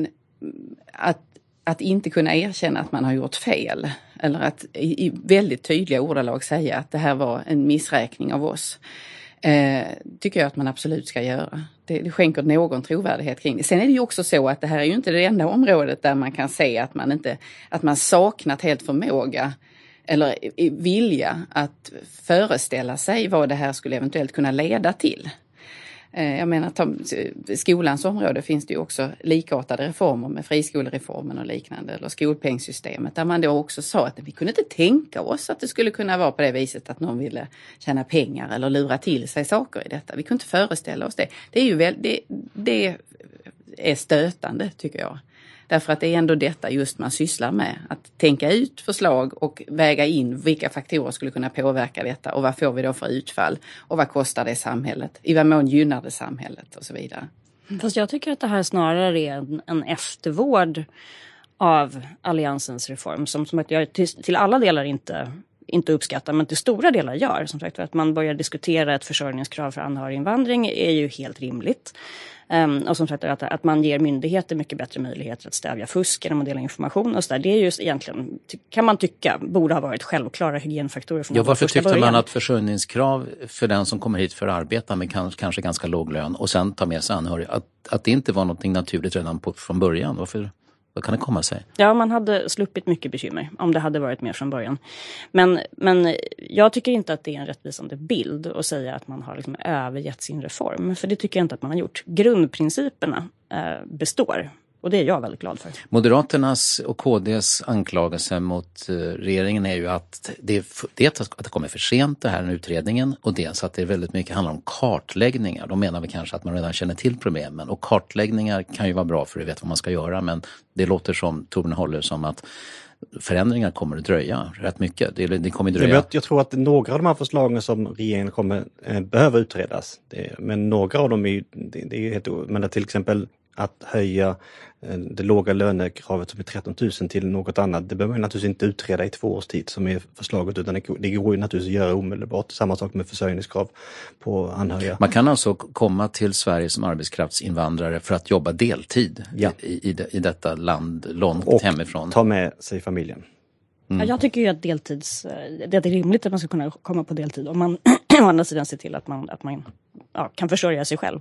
[SPEAKER 14] att inte kunna erkänna att man har gjort fel, eller att i väldigt tydliga ordalag säga att det här var en missräkning av oss, tycker jag att man absolut ska göra. Det skänker någon trovärdighet kring det. Sen är det ju också så att det här är ju inte det enda området där man kan se att man saknat helt förmåga eller vilja att föreställa sig vad det här skulle eventuellt kunna leda till. Jag menar, skolans område finns det ju också likartade reformer med friskolereformen och liknande, eller skolpengssystemet, där man då också sa att vi kunde inte tänka oss att det skulle kunna vara på det viset att någon ville tjäna pengar eller lura till sig saker i detta. Vi kunde inte föreställa oss det. Det är ju det är stötande, tycker jag. Därför att det är ändå detta just man sysslar med. Att tänka ut förslag och väga in vilka faktorer skulle kunna påverka detta. Och vad får vi då för utfall? Och vad kostar det samhället? I vad mån gynnar det samhället? Och så vidare.
[SPEAKER 15] Fast jag tycker att det här snarare är en eftervård av alliansens reform. Som att jag till alla delar inte uppskattar, men till stora delar gör. Som sagt, att man börjar diskutera ett försörjningskrav för anhöriginvandring är ju helt rimligt. Och som sagt att man ger myndigheter mycket bättre möjligheter att stävja fusk genom att dela information och så där. Det är ju egentligen, kan man tycka, borde ha varit självklara hygienfaktorer från
[SPEAKER 13] varför
[SPEAKER 15] första
[SPEAKER 13] tyckte
[SPEAKER 15] början.
[SPEAKER 13] Man att försörjningskrav för den som kommer hit för att arbeta med kanske ganska låg lön och sen ta med sig anhöriga, att det inte var något naturligt redan från början? Vad kan det komma sig? Ja,
[SPEAKER 15] man hade sluppit mycket bekymmer om det hade varit med från början. Men jag tycker inte att det är en rättvisande bild att säga att man har liksom övergett sin reform. För det tycker jag inte att man har gjort. Grundprinciperna består. Och det är jag väldigt glad för.
[SPEAKER 13] Moderaternas och KDs anklagelse mot regeringen är ju att det kommer för sent, det här utredningen, och dels att det väldigt mycket handlar om kartläggningar. De menar vi kanske att man redan känner till problemen, och kartläggningar kan ju vara bra för att veta vad man ska göra, men det låter som Torbjörn håller som att förändringar kommer att dröja rätt mycket. Det kommer att dröja.
[SPEAKER 16] Jag tror att några av de här förslagen som regeringen kommer behöver utredas. Men några av dem det är helt men till exempel att höja det låga lönekravet som är 13 000 till något annat. Det behöver man naturligtvis inte utreda i 2 års tid som är förslaget, utan det går ju naturligtvis att göra omedelbart. Samma sak med försörjningskrav på anhöriga.
[SPEAKER 13] Man kan alltså komma till Sverige som arbetskraftsinvandrare för att jobba deltid i detta land långt och hemifrån.
[SPEAKER 16] Och ta med sig familjen.
[SPEAKER 15] Ja, jag tycker ju att det är rimligt att man ska kunna komma på deltid om man å andra sidan ser till att man kan försörja sig själv.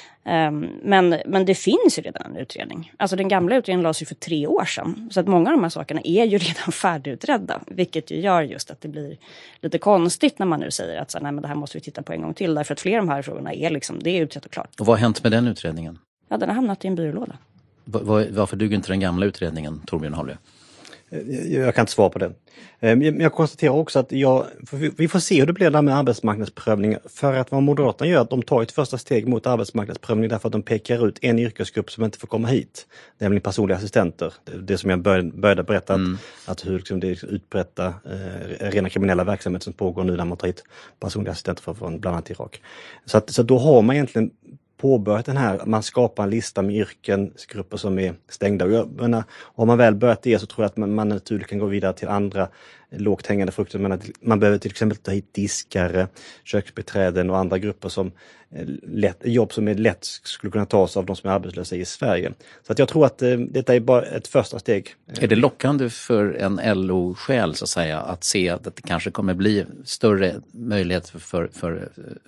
[SPEAKER 15] Men det finns ju redan en utredning. Alltså den gamla utredningen lades ju för 3 år sedan. Så att många av de här sakerna är ju redan färdigutredda. Vilket ju gör just att det blir lite konstigt när man nu säger att nej, men det här måste vi titta på en gång till. Därför att flera av de här frågorna är det är utrett och klart.
[SPEAKER 13] Och vad har hänt med den utredningen?
[SPEAKER 15] Ja, den har hamnat i en byrålåda.
[SPEAKER 13] Varför duger inte den gamla utredningen, Torbjörn Hållö?
[SPEAKER 16] Jag kan inte svara på det. Men jag konstaterar också att vi får se hur det blir där med arbetsmarknadsprövning. För att vad Moderaterna gör, att de tar ett första steg mot arbetsmarknadsprövning därför att de pekar ut en yrkesgrupp som inte får komma hit. Nämligen personliga assistenter. Det som jag började berätta, att hur liksom, det är utbredda rena kriminella verksamheter som pågår nu när man tar hit personliga assistenter från bland annat Irak. Så då har man egentligen påbörjat den här, man skapar en lista med yrkesgrupper som är stängda. Och jag menar, om man väl börjat det så tror jag att man naturligt kan gå vidare till andra lågt hängande frukter. Man behöver till exempel ta hit diskare, köksbiträden och andra grupper som jobb som är lätt skulle kunna tas av de som är arbetslösa i Sverige. Så att jag tror att detta är bara ett första steg.
[SPEAKER 13] Är det lockande för en LO-själ så att säga att se att det kanske kommer bli större möjlighet för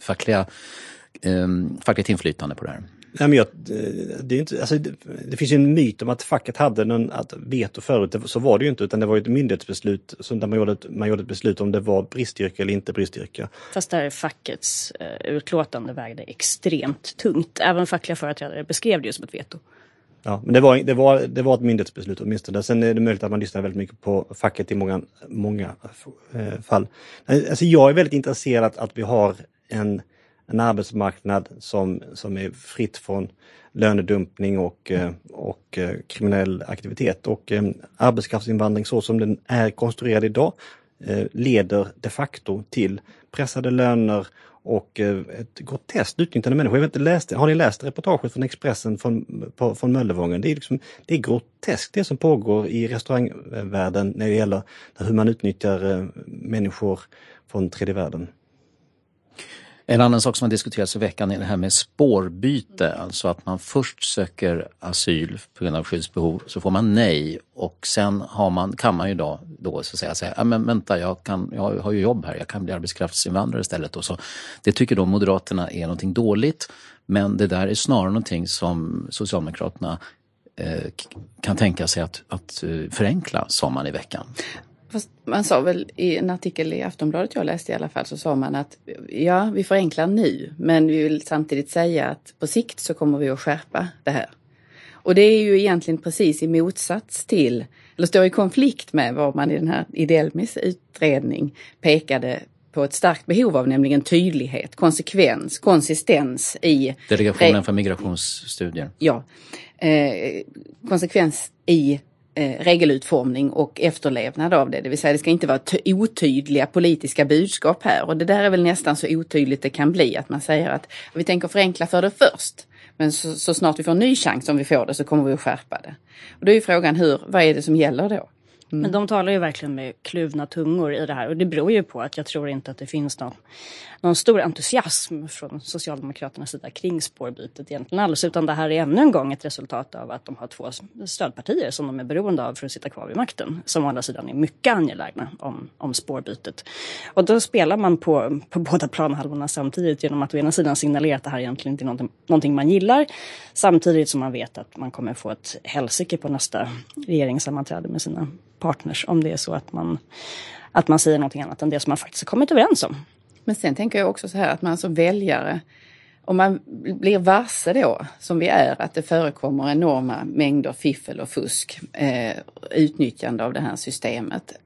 [SPEAKER 13] fackligt inflytande på det här?
[SPEAKER 16] Nej, men det är inte, alltså, det finns ju en myt om att facket hade att veto förut. Så var det ju inte, utan det var ju ett myndighetsbeslut där man gjorde ett beslut om det var bristyrke eller inte bristyrke.
[SPEAKER 15] Fast där fackets utlåtande vägde extremt tungt. Även fackliga företrädare beskrev det ju som ett veto.
[SPEAKER 16] Ja, men det var ett myndighetsbeslut åtminstone. Sen är det möjligt att man lyssnar väldigt mycket på facket i många fall. Alltså, jag är väldigt intresserad att vi har en arbetsmarknad som är fritt från lönedumpning och kriminell aktivitet. Och arbetskraftsinvandring så som den är konstruerad idag leder de facto till pressade löner och ett groteskt utnyttjande människor. Har ni läst reportaget från Expressen från Möllevången? Det är groteskt det som pågår i restaurangvärlden när det gäller hur man utnyttjar människor från tredje världen.
[SPEAKER 13] En annan sak som har diskuterats i veckan är det här med spårbyte. Alltså att man först söker asyl på grund av skyddsbehov, så får man nej. Och sen kan man ju då så att säga, men vänta, jag har ju jobb här, jag kan bli arbetskraftsinvandrare istället. Och så. Det tycker då Moderaterna är någonting dåligt, men det där är snarare någonting som Socialdemokraterna kan tänka sig att förenkla, sa man i veckan.
[SPEAKER 14] Fast man sa väl i en artikel i Aftonbladet jag läste i alla fall, så sa man att ja, vi förenklar nu, men vi vill samtidigt säga att på sikt så kommer vi att skärpa det här. Och det är ju egentligen precis i motsats till, eller står i konflikt med vad man i den här Idelmis utredning pekade på ett starkt behov av, nämligen tydlighet, konsistens i...
[SPEAKER 13] Delegationen för migrationsstudier.
[SPEAKER 14] Ja, konsekvens i regelutformning och efterlevnad av det. Det vill säga det ska inte vara otydliga politiska budskap här. Och det där är väl nästan så otydligt det kan bli, att man säger att vi tänker förenkla för det först. Men så snart vi får en ny chans, om vi får det, så kommer vi att skärpa det. Och då är ju frågan vad är det som gäller då?
[SPEAKER 15] Men de talar ju verkligen med kluvna tungor i det här. Och det beror ju på att jag tror inte att det finns någon stor entusiasm från Socialdemokraternas sida kring spårbytet egentligen alls. Utan det här är ännu en gång ett resultat av att de har två stödpartier som de är beroende av för att sitta kvar vid makten. Som å andra sidan är mycket angelägna om spårbytet. Och då spelar man på båda planhalvorna samtidigt genom att å ena sidan signalera att det här egentligen inte är någonting man gillar. Samtidigt som man vet att man kommer få ett helsike på nästa regeringssammanträde med sina partners, om det är så att man säger någonting annat än det som man faktiskt har kommit överens om.
[SPEAKER 14] Men sen tänker jag också så här att man som väljare, om man blir varse då, som vi är, att det förekommer enorma mängder fiffel och fusk, utnyttjande av det här systemet,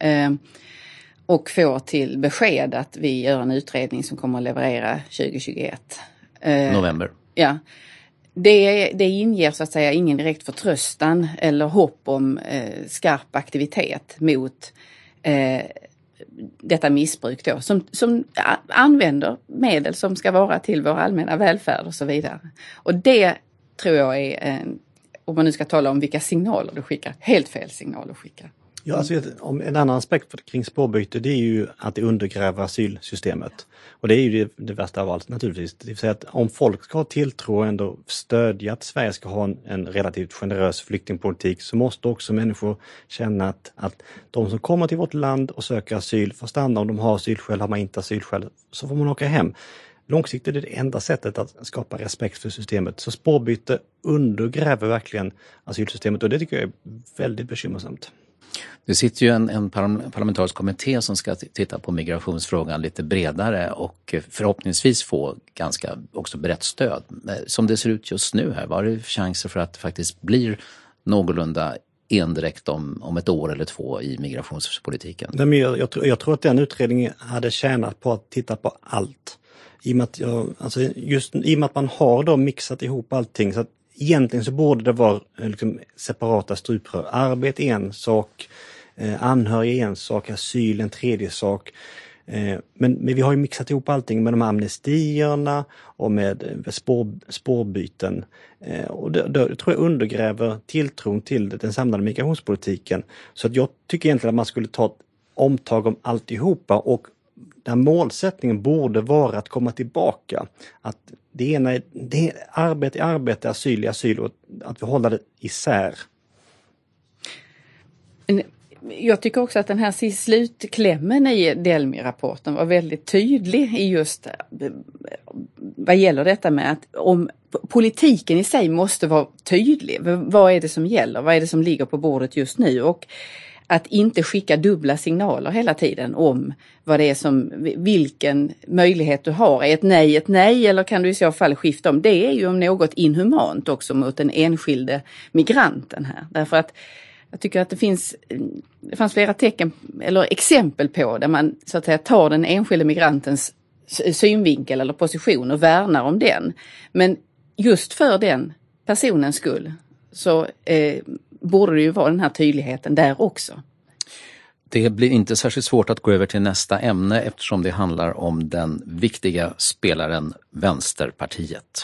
[SPEAKER 14] och får till besked att vi gör en utredning som kommer att leverera 2021.
[SPEAKER 13] November.
[SPEAKER 14] Ja. Det inger så att säga ingen direkt förtröstan eller hopp om skarp aktivitet mot detta missbruk då, som använder medel som ska vara till vår allmänna välfärd och så vidare. Och det tror jag är, om man nu ska tala om vilka signaler du skickar, helt fel signaler att skicka.
[SPEAKER 16] Ja, alltså, en annan aspekt kring spårbyte, det är ju att det undergräver asylsystemet. Och det är ju det värsta av allt naturligtvis. Det vill säga att om folk ska ha tilltro och ändå stödja att Sverige ska ha en relativt generös flyktingpolitik, så måste också människor känna att de som kommer till vårt land och söker asyl får stanna. Om de har asylskäl, har man inte asylskäl, så får man åka hem. Långsiktigt är det enda sättet att skapa respekt för systemet. Så spårbyte undergräver verkligen asylsystemet, och det tycker jag är väldigt bekymmersamt.
[SPEAKER 13] Det sitter ju en parlamentarisk kommitté som ska titta på migrationsfrågan lite bredare och förhoppningsvis få ganska också brett stöd. Som det ser ut just nu här, vad är det för chanser för att det faktiskt blir någorlunda endräkt om ett år eller 2 i migrationspolitiken?
[SPEAKER 16] Nej, men jag tror att den utredningen hade tjänat på att titta på allt. I och med att man har då mixat ihop allting, så att egentligen så borde det vara liksom separata stuprör. Arbete är en sak, anhöriga är en sak, asyl en tredje sak. Men vi har ju mixat ihop allting med de här amnestierna och med spårbyten. Och det tror jag undergräver tilltron till den samlade migrationspolitiken. Så att jag tycker egentligen att man skulle ta ett omtag om alltihopa, och den målsättningen borde vara att komma tillbaka. Att det är arbete, asyl i asyl, och att vi håller det isär.
[SPEAKER 14] Jag tycker också att den här slutklämmen i Delmi-rapporten var väldigt tydlig i just vad gäller detta med att om politiken i sig måste vara tydlig. Vad är det som gäller? Vad är det som ligger på bordet just nu? Och att inte skicka dubbla signaler hela tiden om vad det är som, vilken möjlighet du har. Är ett nej eller kan du i så fall skifta om? Det är ju om något inhumant också mot den enskilde migranten här. Därför att jag tycker att det fanns flera tecken eller exempel på där man så att säga tar den enskilde migrantens synvinkel eller position och värnar om den. Men just för den personens skull så borde det ju vara den här tydligheten där också.
[SPEAKER 13] Det blir inte särskilt svårt att gå över till nästa ämne eftersom det handlar om den viktiga spelaren Vänsterpartiet.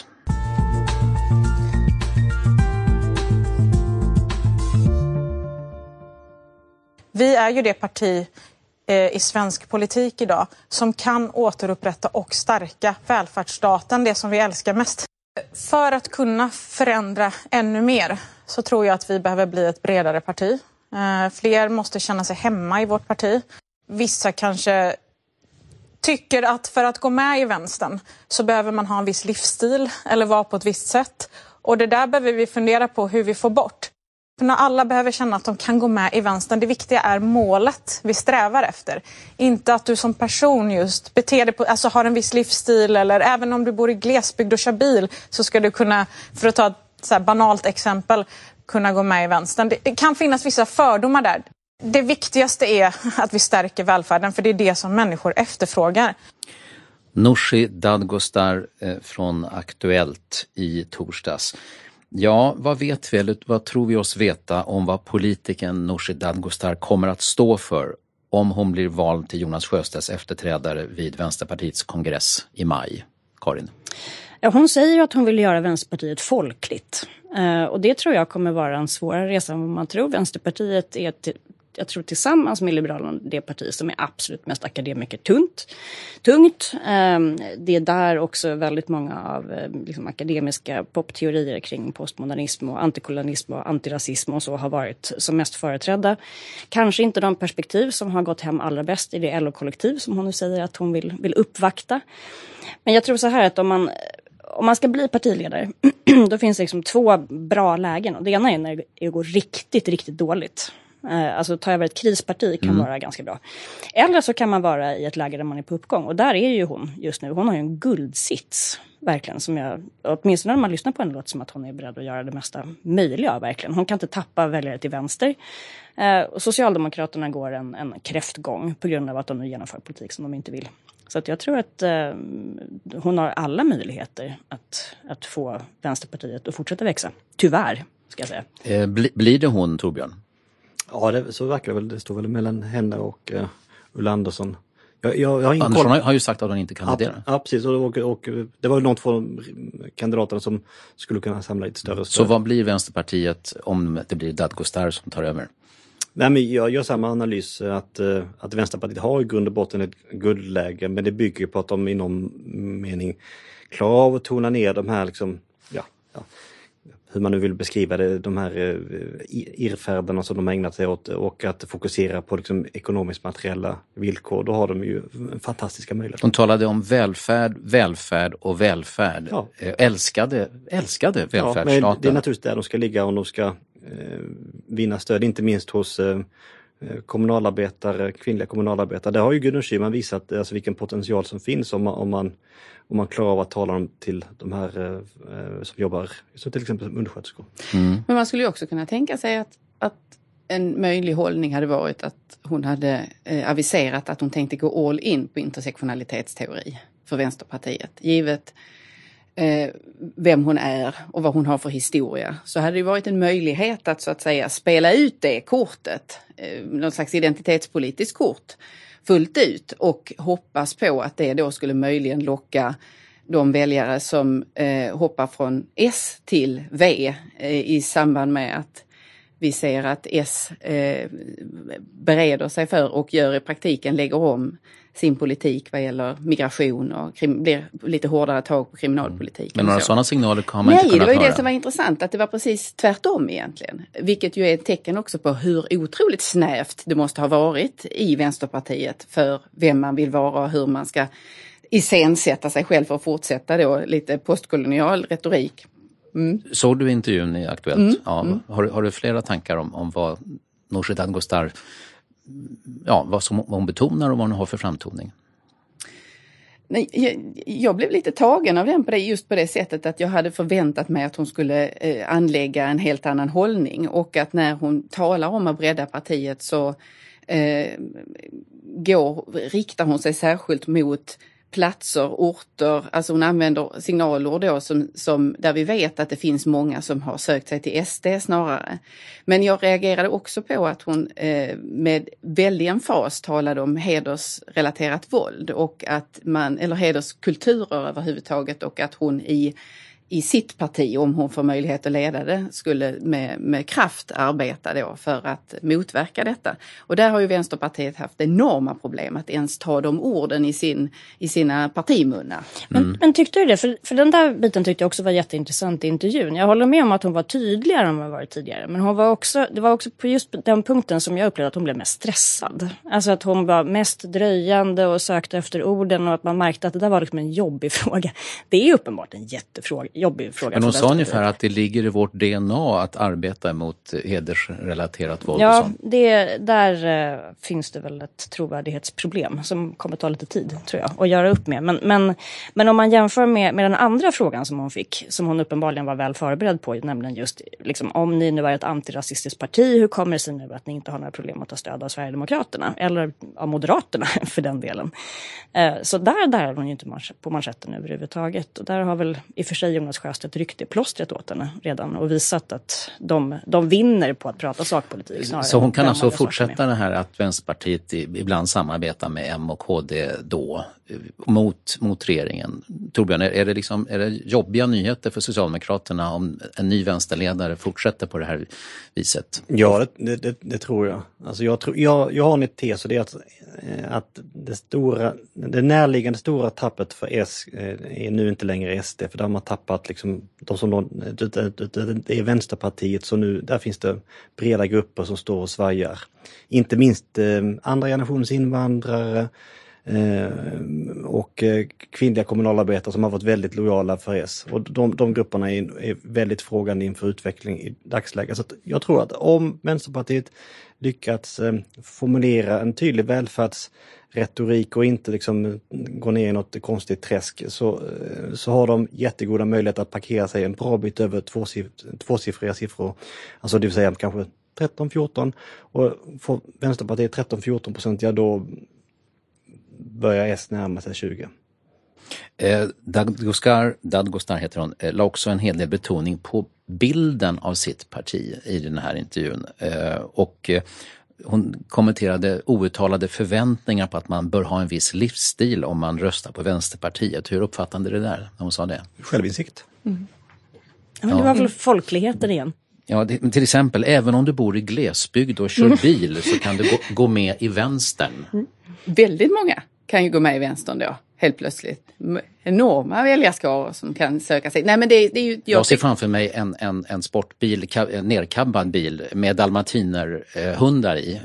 [SPEAKER 9] Vi är ju det parti i svensk politik idag som kan återupprätta och stärka välfärdsstaten, det som vi älskar mest. För att kunna förändra ännu mer så tror jag att vi behöver bli ett bredare parti. Fler måste känna sig hemma i vårt parti. Vissa kanske tycker att för att gå med i vänstern så behöver man ha en viss livsstil eller vara på ett visst sätt. Och det där behöver vi fundera på hur vi får bort. För när alla behöver känna att de kan gå med i vänstern, det viktiga är målet vi strävar efter. Inte att du som person just beter dig på, alltså har en viss livsstil, eller även om du bor i glesbygd och kör bil så ska du kunna, för att ta ett så här banalt exempel, kunna gå med i vänstern. Det kan finnas vissa fördomar där. Det viktigaste är att vi stärker välfärden, för det är det som människor efterfrågar.
[SPEAKER 13] Nooshi Dadgostar från Aktuellt i torsdags. Ja, vad vet vi, eller vad tror vi oss veta om vad politikern Nooshi Dadgostar kommer att stå för om hon blir vald till Jonas Sjöstedts efterträdare vid Vänsterpartiets kongress i maj? Karin?
[SPEAKER 15] Ja, hon säger att hon vill göra Vänsterpartiet folkligt. Och det tror jag kommer vara en svårare resa än vad man tror. Vänsterpartiet är jag tror tillsammans med Liberalerna det parti som är absolut mest akademiker-tungt. Det är där också väldigt många av liksom, akademiska popteorier kring postmodernism och antikolonialism och antirasism och så har varit som mest företrädda. Kanske inte de perspektiv som har gått hem allra bäst i det LO-kollektiv som hon nu säger att hon vill uppvakta. Men jag tror så här att om man ska bli partiledare då finns det liksom 2 bra lägen. Och det ena är när det går riktigt, riktigt dåligt. Alltså ta över ett krisparti kan vara ganska bra. Eller så kan man vara i ett läge där man är på uppgång. Och där är ju hon just nu. Hon har ju en guldsits. Verkligen. Som jag, åtminstone när man lyssnar på henne låter som att hon är beredd att göra det mesta möjliga. Verkligen. Hon kan inte tappa väljare till vänster. Och Socialdemokraterna går en kräftgång på grund av att de nu genomför politik som de inte vill. Så att jag tror att hon har alla möjligheter att få Vänsterpartiet att fortsätta växa. Tyvärr, ska jag säga.
[SPEAKER 13] Blir det hon, Torbjörn?
[SPEAKER 16] Ja, så verkar det väl. Det står väl mellan henne och Ulla Andersson. Jag har ingen
[SPEAKER 13] Andersson
[SPEAKER 16] koll.
[SPEAKER 13] har ju sagt att hon inte kandiderar.
[SPEAKER 16] Ja, precis. Och det var de 2 kandidaterna som skulle kunna samla lite större stöd.
[SPEAKER 13] Så vad blir Vänsterpartiet om det blir Dadgostar som tar över?
[SPEAKER 16] Nej, men jag gör samma analys att Vänsterpartiet har i grund och botten ett guldläge, men det bygger på att de i någon mening klarar av att tona ner de här liksom, hur man nu vill beskriva det, de här irrfärderna som de har ägnat sig åt, och att fokusera på liksom ekonomiskt materiella villkor. Då har de ju fantastiska möjligheter.
[SPEAKER 13] De talade om välfärd och välfärd. Ja. Älskade välfärdsstaten.
[SPEAKER 16] Ja, men det är naturligtvis där de ska ligga om de ska vinna stöd, inte minst hos kommunalarbetare, kvinnliga kommunalarbetare. Där har ju Gudrun Schyman visat alltså vilken potential som finns om man klarar av att tala om till de här som jobbar, så till exempel som undersköterskor.
[SPEAKER 14] Men man skulle ju också kunna tänka sig att en möjlig hållning hade varit att hon hade aviserat att hon tänkte gå all in på intersektionalitetsteori för Vänsterpartiet. Givet vem hon är och vad hon har för historia, så hade det varit en möjlighet att så att säga spela ut det kortet, någon slags identitetspolitiskt kort fullt ut, och hoppas på att det då skulle möjligen locka de väljare som hoppar från S till V i samband med att vi ser att S bereder sig för och gör i praktiken, lägger om sin politik vad gäller migration och blir lite hårdare tag på kriminalpolitiken.
[SPEAKER 13] Men några sådana signaler har man inte kunnat höra.
[SPEAKER 14] Nej, det var ju det som var intressant, att det var precis tvärtom egentligen. Vilket ju är ett tecken också på hur otroligt snävt det måste ha varit i Vänsterpartiet för vem man vill vara och hur man ska iscensätta sig själv för att fortsätta då lite postkolonial retorik.
[SPEAKER 13] Såg du intervjun i Aktuellt? Ja. Har du flera tankar om vad Nooshi Dadgostar, vad som hon betonar och vad hon har för framtoning?
[SPEAKER 14] Nej, jag blev lite tagen av den just på det sättet att jag hade förväntat mig att hon skulle anlägga en helt annan hållning, och att när hon talar om att bredda partiet så riktar hon sig särskilt mot platser, orter, alltså hon använder signalord då som där vi vet att det finns många som har sökt sig till SD snarare. Men jag reagerade också på att hon med väldig emfas talade om hedersrelaterat våld och att eller hederskulturer överhuvudtaget, och att hon i sitt parti, om hon får möjlighet att leda det, skulle med kraft arbeta då för att motverka detta. Och där har ju Vänsterpartiet haft enorma problem att ens ta de orden i sina partimunnar.
[SPEAKER 15] Men tyckte du det? För den där biten tyckte jag också var jätteintressant i intervjun. Jag håller med om att hon var tydligare än vad hon varit tidigare. Men det var också på just den punkten som jag upplevde att hon blev mest stressad. Alltså att hon var mest dröjande och sökte efter orden, och att man märkte att det där var liksom en jobbig fråga. Det är uppenbart en jobbig fråga.
[SPEAKER 13] Men hon sa ungefär att det ligger i vårt DNA att arbeta mot hedersrelaterat våld.
[SPEAKER 15] Ja, där finns det väl ett trovärdighetsproblem som kommer ta lite tid, tror jag, att göra upp med. Men om man jämför med den andra frågan som hon fick, som hon uppenbarligen var väl förberedd på, nämligen just liksom, om ni nu är ett antirasistiskt parti, hur kommer det sig nu att ni inte har några problem att ta stöd av Sverigedemokraterna eller av Moderaterna för den delen? Så där är hon ju inte på manschetten överhuvudtaget, och där har väl i och för sig Jonas Sjöstedt ryckt det plåstret åt henne redan och visat att de vinner på att prata sakpolitik.
[SPEAKER 13] Så hon kan alltså fortsätta det här att Vänsterpartiet ibland samarbetar med M och KD då mot regeringen. Torbjörn, är det jobbiga nyheter för Socialdemokraterna om en ny vänsterledare fortsätter på det här viset?
[SPEAKER 16] Ja, det tror jag. Alltså jag har en tes, och det är att det närliggande stora tappet för S är nu inte längre SD, för där har man tappat liksom det är Vänsterpartiet, så nu där finns det breda grupper som står och svajar. Inte minst andra generations invandrare och kvinnliga kommunalarbetare som har varit väldigt lojala för S. Och de grupperna är väldigt frågande inför utveckling i dagsläget. Så att jag tror att om Vänsterpartiet lyckats formulera en tydlig välfärdsretorik och inte liksom gå ner i något konstigt träsk, så har de jättegoda möjligheter att parkera sig en bra bit över tvåsiffriga siffror. Alltså det vill säga kanske 13-14, och får Vänsterpartiet 13-14%, ja då börjar S närma sig 20.
[SPEAKER 13] Dadgostar heter hon, la också en hel del betoning på bilden av sitt parti i den här intervjun. Och hon kommenterade outtalade förväntningar på att man bör ha en viss livsstil om man röstar på Vänsterpartiet. Hur uppfattade det där när hon sa det?
[SPEAKER 16] Självinsikt.
[SPEAKER 15] Mm. Ja, men det var väl folkligheten igen.
[SPEAKER 13] Ja, till exempel, även om du bor i glesbygd och kör bil så kan du gå med i vänstern.
[SPEAKER 14] Väldigt många kan ju gå med i vänstern då, helt plötsligt. Enorma väljarskaror som kan söka sig. Nej, men det är ju...
[SPEAKER 13] Jag ser framför mig en sportbil, en nerkabbad bil med dalmatinerhundar i.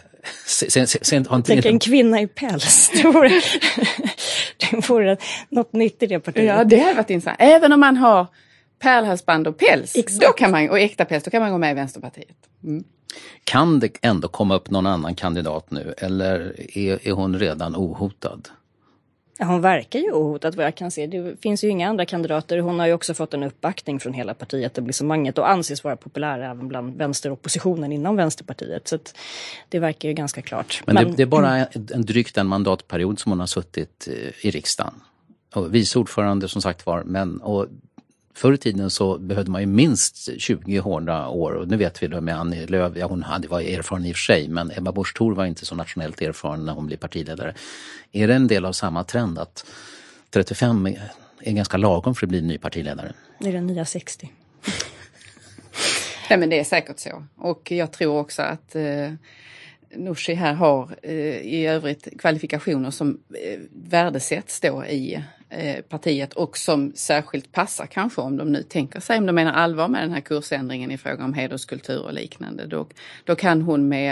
[SPEAKER 15] Tänk en kvinna i päls. Det vore något nytt i det partiet.
[SPEAKER 14] Ja, det har varit intressant. Även om man har pärlhalsband och päls, då kan man, och äkta päls, då kan man gå med i Vänsterpartiet. Mm.
[SPEAKER 13] Kan det ändå komma upp någon annan kandidat nu, eller är hon redan ohotad?
[SPEAKER 15] Hon verkar ju ohotad vad jag kan se. Det finns ju inga andra kandidater. Hon har ju också fått en uppbackning från hela partietablissemanget och anses vara populär även bland vänsteroppositionen inom Vänsterpartiet. Så att det verkar ju ganska klart.
[SPEAKER 13] Men det är bara drygt en mandatperiod som hon har suttit i riksdagen. Och vice ordförande som sagt var, och förr i tiden så behövde man ju minst 20 hårda år, och nu vet vi då med Annie Lööf, hon var erfaren i och för sig, men Ebba Busch Thor var inte så nationellt erfaren när hon blev partiledare. Är det en del av samma trend att 35 är ganska lagom för att bli ny partiledare?
[SPEAKER 15] Det är den nya 60.
[SPEAKER 14] Nej, men det är säkert så. Och jag tror också att Nooshi här har i övrigt kvalifikationer som värdesätts då i partiet och som särskilt passar kanske om de nu tänker sig, om de menar allvar med den här kursändringen i fråga om hederskultur och liknande. Då kan hon med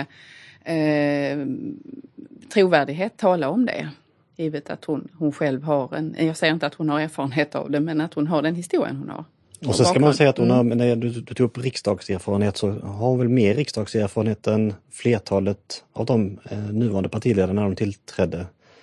[SPEAKER 14] trovärdighet tala om det. Givet att hon själv har jag säger inte att hon har erfarenhet av det, men att hon har den historien hon har.
[SPEAKER 16] Och så ska man säga att hon har, när du tog upp riksdagserfarenhet, så har hon väl mer riksdagserfarenhet än flertalet av de nuvarande partiledarna när de tillträdde.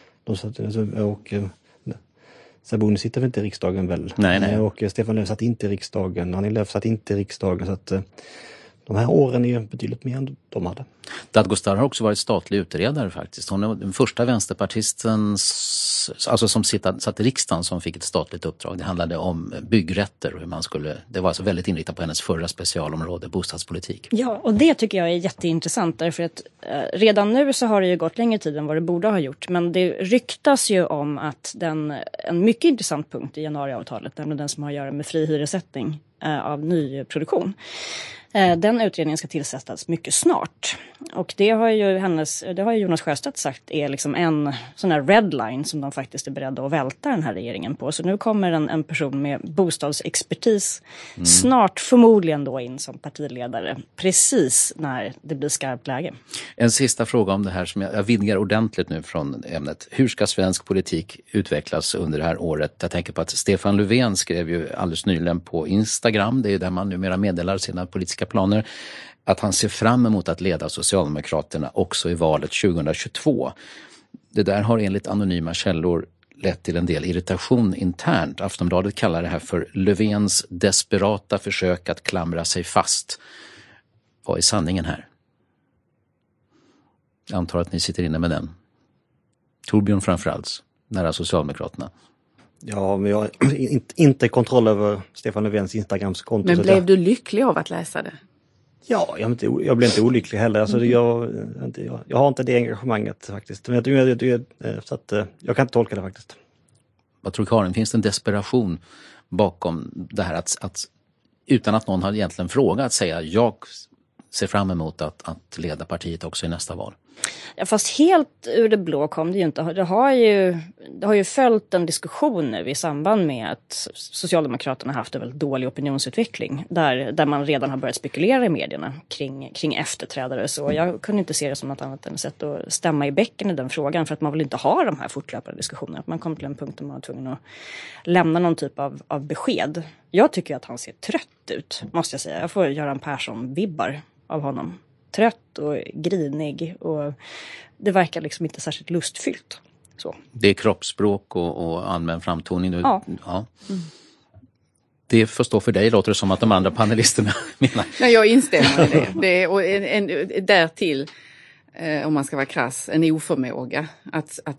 [SPEAKER 16] Sabuni sitter väl inte i riksdagen väl?
[SPEAKER 13] Nej.
[SPEAKER 16] Och Stefan Löfven satt inte i riksdagen, Annie Lööf satt inte i riksdagen, så att de här åren är betydligt mer än de hade.
[SPEAKER 13] Dadgostar har också varit statlig utredare faktiskt. Hon är den första vänsterpartisten som satt i riksdagen som fick ett statligt uppdrag. Det handlade om byggrätter och hur man skulle, det var alltså väldigt inriktat på hennes förra specialområde, bostadspolitik.
[SPEAKER 15] Ja, och det tycker jag är jätteintressant därför att redan nu så har det ju gått längre tid än vad det borde ha gjort. Men det ryktas ju om att en mycket intressant punkt i januariavtalet, nämligen den som har att göra med fri hyressättning av nyproduktion. Den utredningen ska tillsättas mycket snart. Och det har ju Jonas Sjöstedt sagt är liksom en sån här redline som de faktiskt är beredda att välta den här regeringen på. Så nu kommer en person med bostadsexpertis snart förmodligen då in som partiledare. Precis när det blir skarpt läge.
[SPEAKER 13] En sista fråga om det här som jag vidgar ordentligt nu från ämnet. Hur ska svensk politik utvecklas under det här året? Jag tänker på att Stefan Löfven skrev ju alldeles nyligen på Instagram, det är där man numera meddelar sina politiska planer, att han ser fram emot att leda Socialdemokraterna också i valet 2022. Det där har enligt anonyma källor lett till en del irritation internt. Aftonbladet kallar det här för Löfvens desperata försök att klamra sig fast. Vad är sanningen här? Jag antar att ni sitter inne med den. Torbjörn framförallt, nära Socialdemokraterna.
[SPEAKER 16] Ja, men jag har inte kontroll över Stefan Löfvens Instagrams-konto.
[SPEAKER 14] Men blev du lycklig av att läsa det?
[SPEAKER 16] Ja, jag blev inte olycklig heller. Alltså, jag har inte det engagemanget faktiskt. Men så att, jag kan inte tolka det faktiskt.
[SPEAKER 13] Vad tror Karin? Finns det en desperation bakom det här att utan att någon har egentligen frågat säga jag ser fram emot att leda partiet också i nästa val?
[SPEAKER 15] Ja, fast helt ur det blå kom det ju inte. Det har ju följt en diskussion nu i samband med att Socialdemokraterna har haft en väldigt dålig opinionsutveckling. Där man redan har börjat spekulera i medierna kring efterträdare. Så jag kunde inte se det som något annat än ett sätt att stämma i bäcken i den frågan. För att man vill inte ha de här fortlöpande diskussionerna. Att man kom till en punkt där man var tvungen att lämna någon typ av besked. Jag tycker att han ser trött ut, måste jag säga. Jag får Göran Persson-vibbar av honom. Trött och grinig och det verkar liksom inte särskilt lustfyllt. Så.
[SPEAKER 13] Det är kroppsspråk och allmän framtoning.
[SPEAKER 15] Ja.
[SPEAKER 13] Mm. Det får stå för dig, låter det som att de andra panelisterna menar.
[SPEAKER 14] Nej, jag instämmer i det. Och därtill, om man ska vara krass, en oförmåga att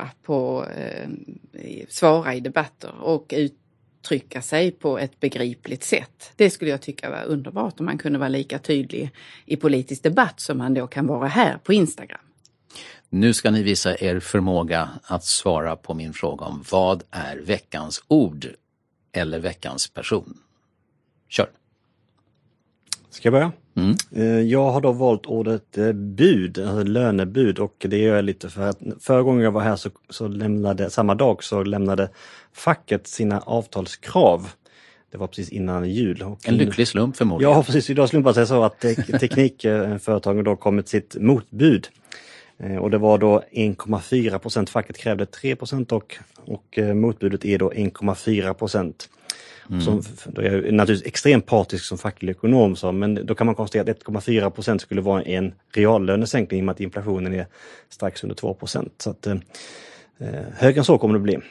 [SPEAKER 14] svara i debatter och uttrycka sig på ett begripligt sätt. Det skulle jag tycka var underbart om man kunde vara lika tydlig i politisk debatt som man då kan vara här på Instagram.
[SPEAKER 13] Nu ska ni visa er förmåga att svara på min fråga om vad är veckans ord eller veckans person. Kör!
[SPEAKER 16] Ska jag börja? Jag har då valt ordet bud, alltså lönebud, och det gör jag lite för att förra gången jag var här samma dag så lämnade facket sina avtalskrav. Det var precis innan jul. Och
[SPEAKER 13] en lycklig slump förmodligen.
[SPEAKER 16] Ja, precis. Idag slumpade sig så att teknikföretagen då kom med sitt motbud. Och det var då 1,4%. Facket krävde 3% och motbudet är då 1,4%. Som, då är jag naturligtvis extremt partisk som facklig ekonom, men då kan man konstatera att 1,4% skulle vara en reallönesänkning i och med att inflationen är strax under 2%. Så att, Högre än så kommer det bli.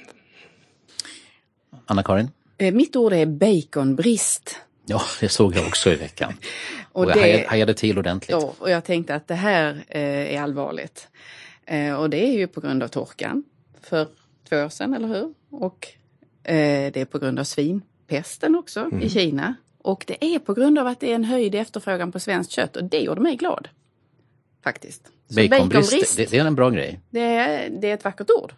[SPEAKER 13] Anna-Karin?
[SPEAKER 14] Mitt ord är baconbrist.
[SPEAKER 13] Ja, det såg jag också i veckan. Och
[SPEAKER 14] det
[SPEAKER 13] jag hajade till ordentligt.
[SPEAKER 14] Ja, och jag tänkte att det här är allvarligt. Och det är ju på grund av torkan för 2 år sedan, eller hur? Och det är på grund av svinpesten också i Kina. Och det är på grund av att det är en höjd efterfrågan på svenskt kött. Och det gjorde mig glad. Faktiskt.
[SPEAKER 13] Baconbrist, det är en bra grej.
[SPEAKER 14] Det är ett vackert ord.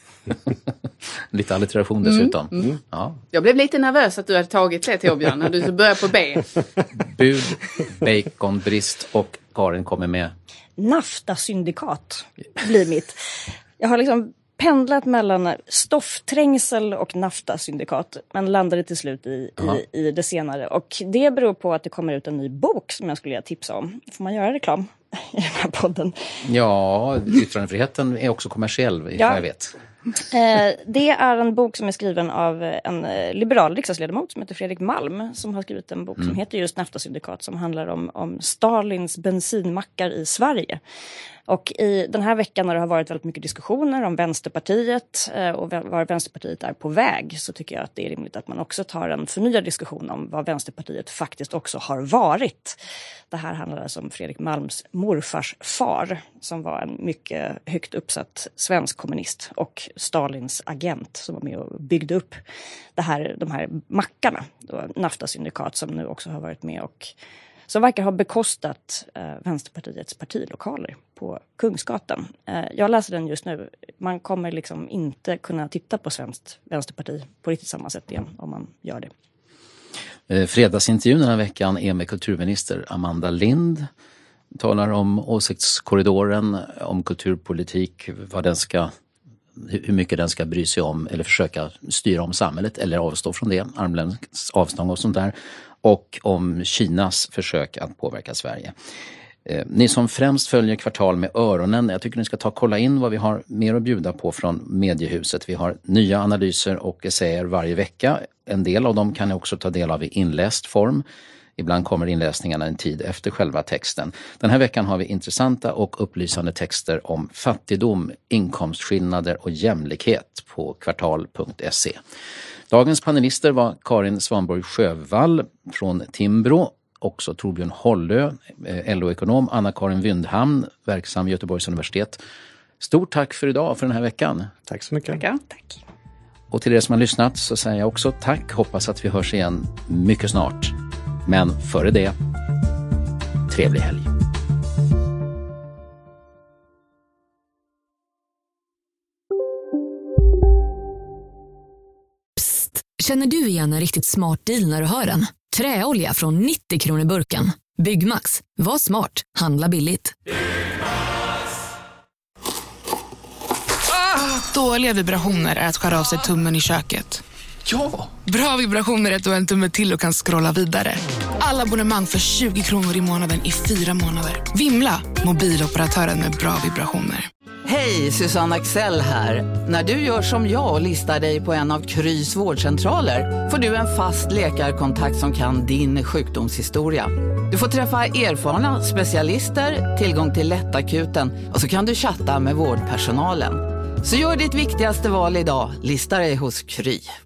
[SPEAKER 13] Lite alliteration dessutom. Ja.
[SPEAKER 14] Jag blev lite nervös att du hade tagit det, Torbjörn, när du började på B.
[SPEAKER 13] Bud, baconbrist och Karin kommer med.
[SPEAKER 15] NAFTA-syndikat blir mitt. Jag har liksom pendlat mellan stoffträngsel och NAFTA-syndikat, men landade till slut i det senare. Och det beror på att det kommer ut en ny bok som jag skulle vilja tipsa om. Får man göra reklam i den här podden?
[SPEAKER 13] Ja, yttrandefriheten är också kommersiell, jag vet.
[SPEAKER 15] Det är en bok som är skriven av en liberal riksdagsledamot som heter Fredrik Malm, som har skrivit en bok som heter just NAFTA-syndikat, som handlar om Stalins bensinmackar i Sverige. Och i den här veckan när det har varit väldigt mycket diskussioner om Vänsterpartiet och var Vänsterpartiet är på väg, så tycker jag att det är rimligt att man också tar en förnyad diskussion om vad Vänsterpartiet faktiskt också har varit. Det här handlar alltså om Fredrik Malms morfars far, som var en mycket högt uppsatt svensk kommunist och Stalins agent som var med och byggde upp de här mackarna, NAFTA-syndikat, som nu också har varit med och som verkar ha bekostat Vänsterpartiets partilokaler på Kungsgatan. Jag läser den just nu. Man kommer liksom inte kunna titta på svenskt Vänsterparti på riktigt samma sätt igen om man gör det.
[SPEAKER 13] Fredagsintervjun den här veckan är med kulturminister Amanda Lind. Talar om åsiktskorridoren, om kulturpolitik, hur mycket den ska bry sig om eller försöka styra om samhället eller avstå från det, armlängds avstånd och sånt där. Och om Kinas försök att påverka Sverige. Ni som främst följer Kvartal med öronen, jag tycker ni ska kolla in vad vi har mer att bjuda på från Mediehuset. Vi har nya analyser och essäer varje vecka. En del av dem kan ni också ta del av i inläst form. Ibland kommer inläsningarna en tid efter själva texten. Den här veckan har vi intressanta och upplysande texter om fattigdom, inkomstskillnader och jämlikhet på kvartal.se. Dagens panelister var Karin Svanborg Sjövall från Timbro, också Torbjörn Hollö, LO-ekonom, Anna-Karin Wyndhamn, verksam vid Göteborgs universitet. Stort tack för idag, för den här veckan.
[SPEAKER 16] Tack så mycket.
[SPEAKER 14] Tack.
[SPEAKER 13] Och till er som har lyssnat så säger jag också tack. Hoppas att vi hörs igen mycket snart. Men före det, trevlig helg.
[SPEAKER 19] Psst, känner du igen en riktigt smart deal när du hör den? Träolja från 90 kronor burken. Byggmax, var smart, handla billigt.
[SPEAKER 20] Dåliga vibrationer är att skära av sig tummen i köket.
[SPEAKER 2] Ja!
[SPEAKER 20] Bra vibrationer är att du har en tumme till och kan scrolla vidare. Alla abonnemang för 20 kronor i månaden i 4 månader. Vimla, mobiloperatören med bra vibrationer.
[SPEAKER 21] Hej, Susanne Axel här. När du gör som jag och listar dig på en av Krys vårdcentraler får du en fast läkarkontakt som kan din sjukdomshistoria. Du får träffa erfarna specialister, tillgång till lättakuten och så kan du chatta med vårdpersonalen. Så gör ditt viktigaste val idag, lista dig hos Kry.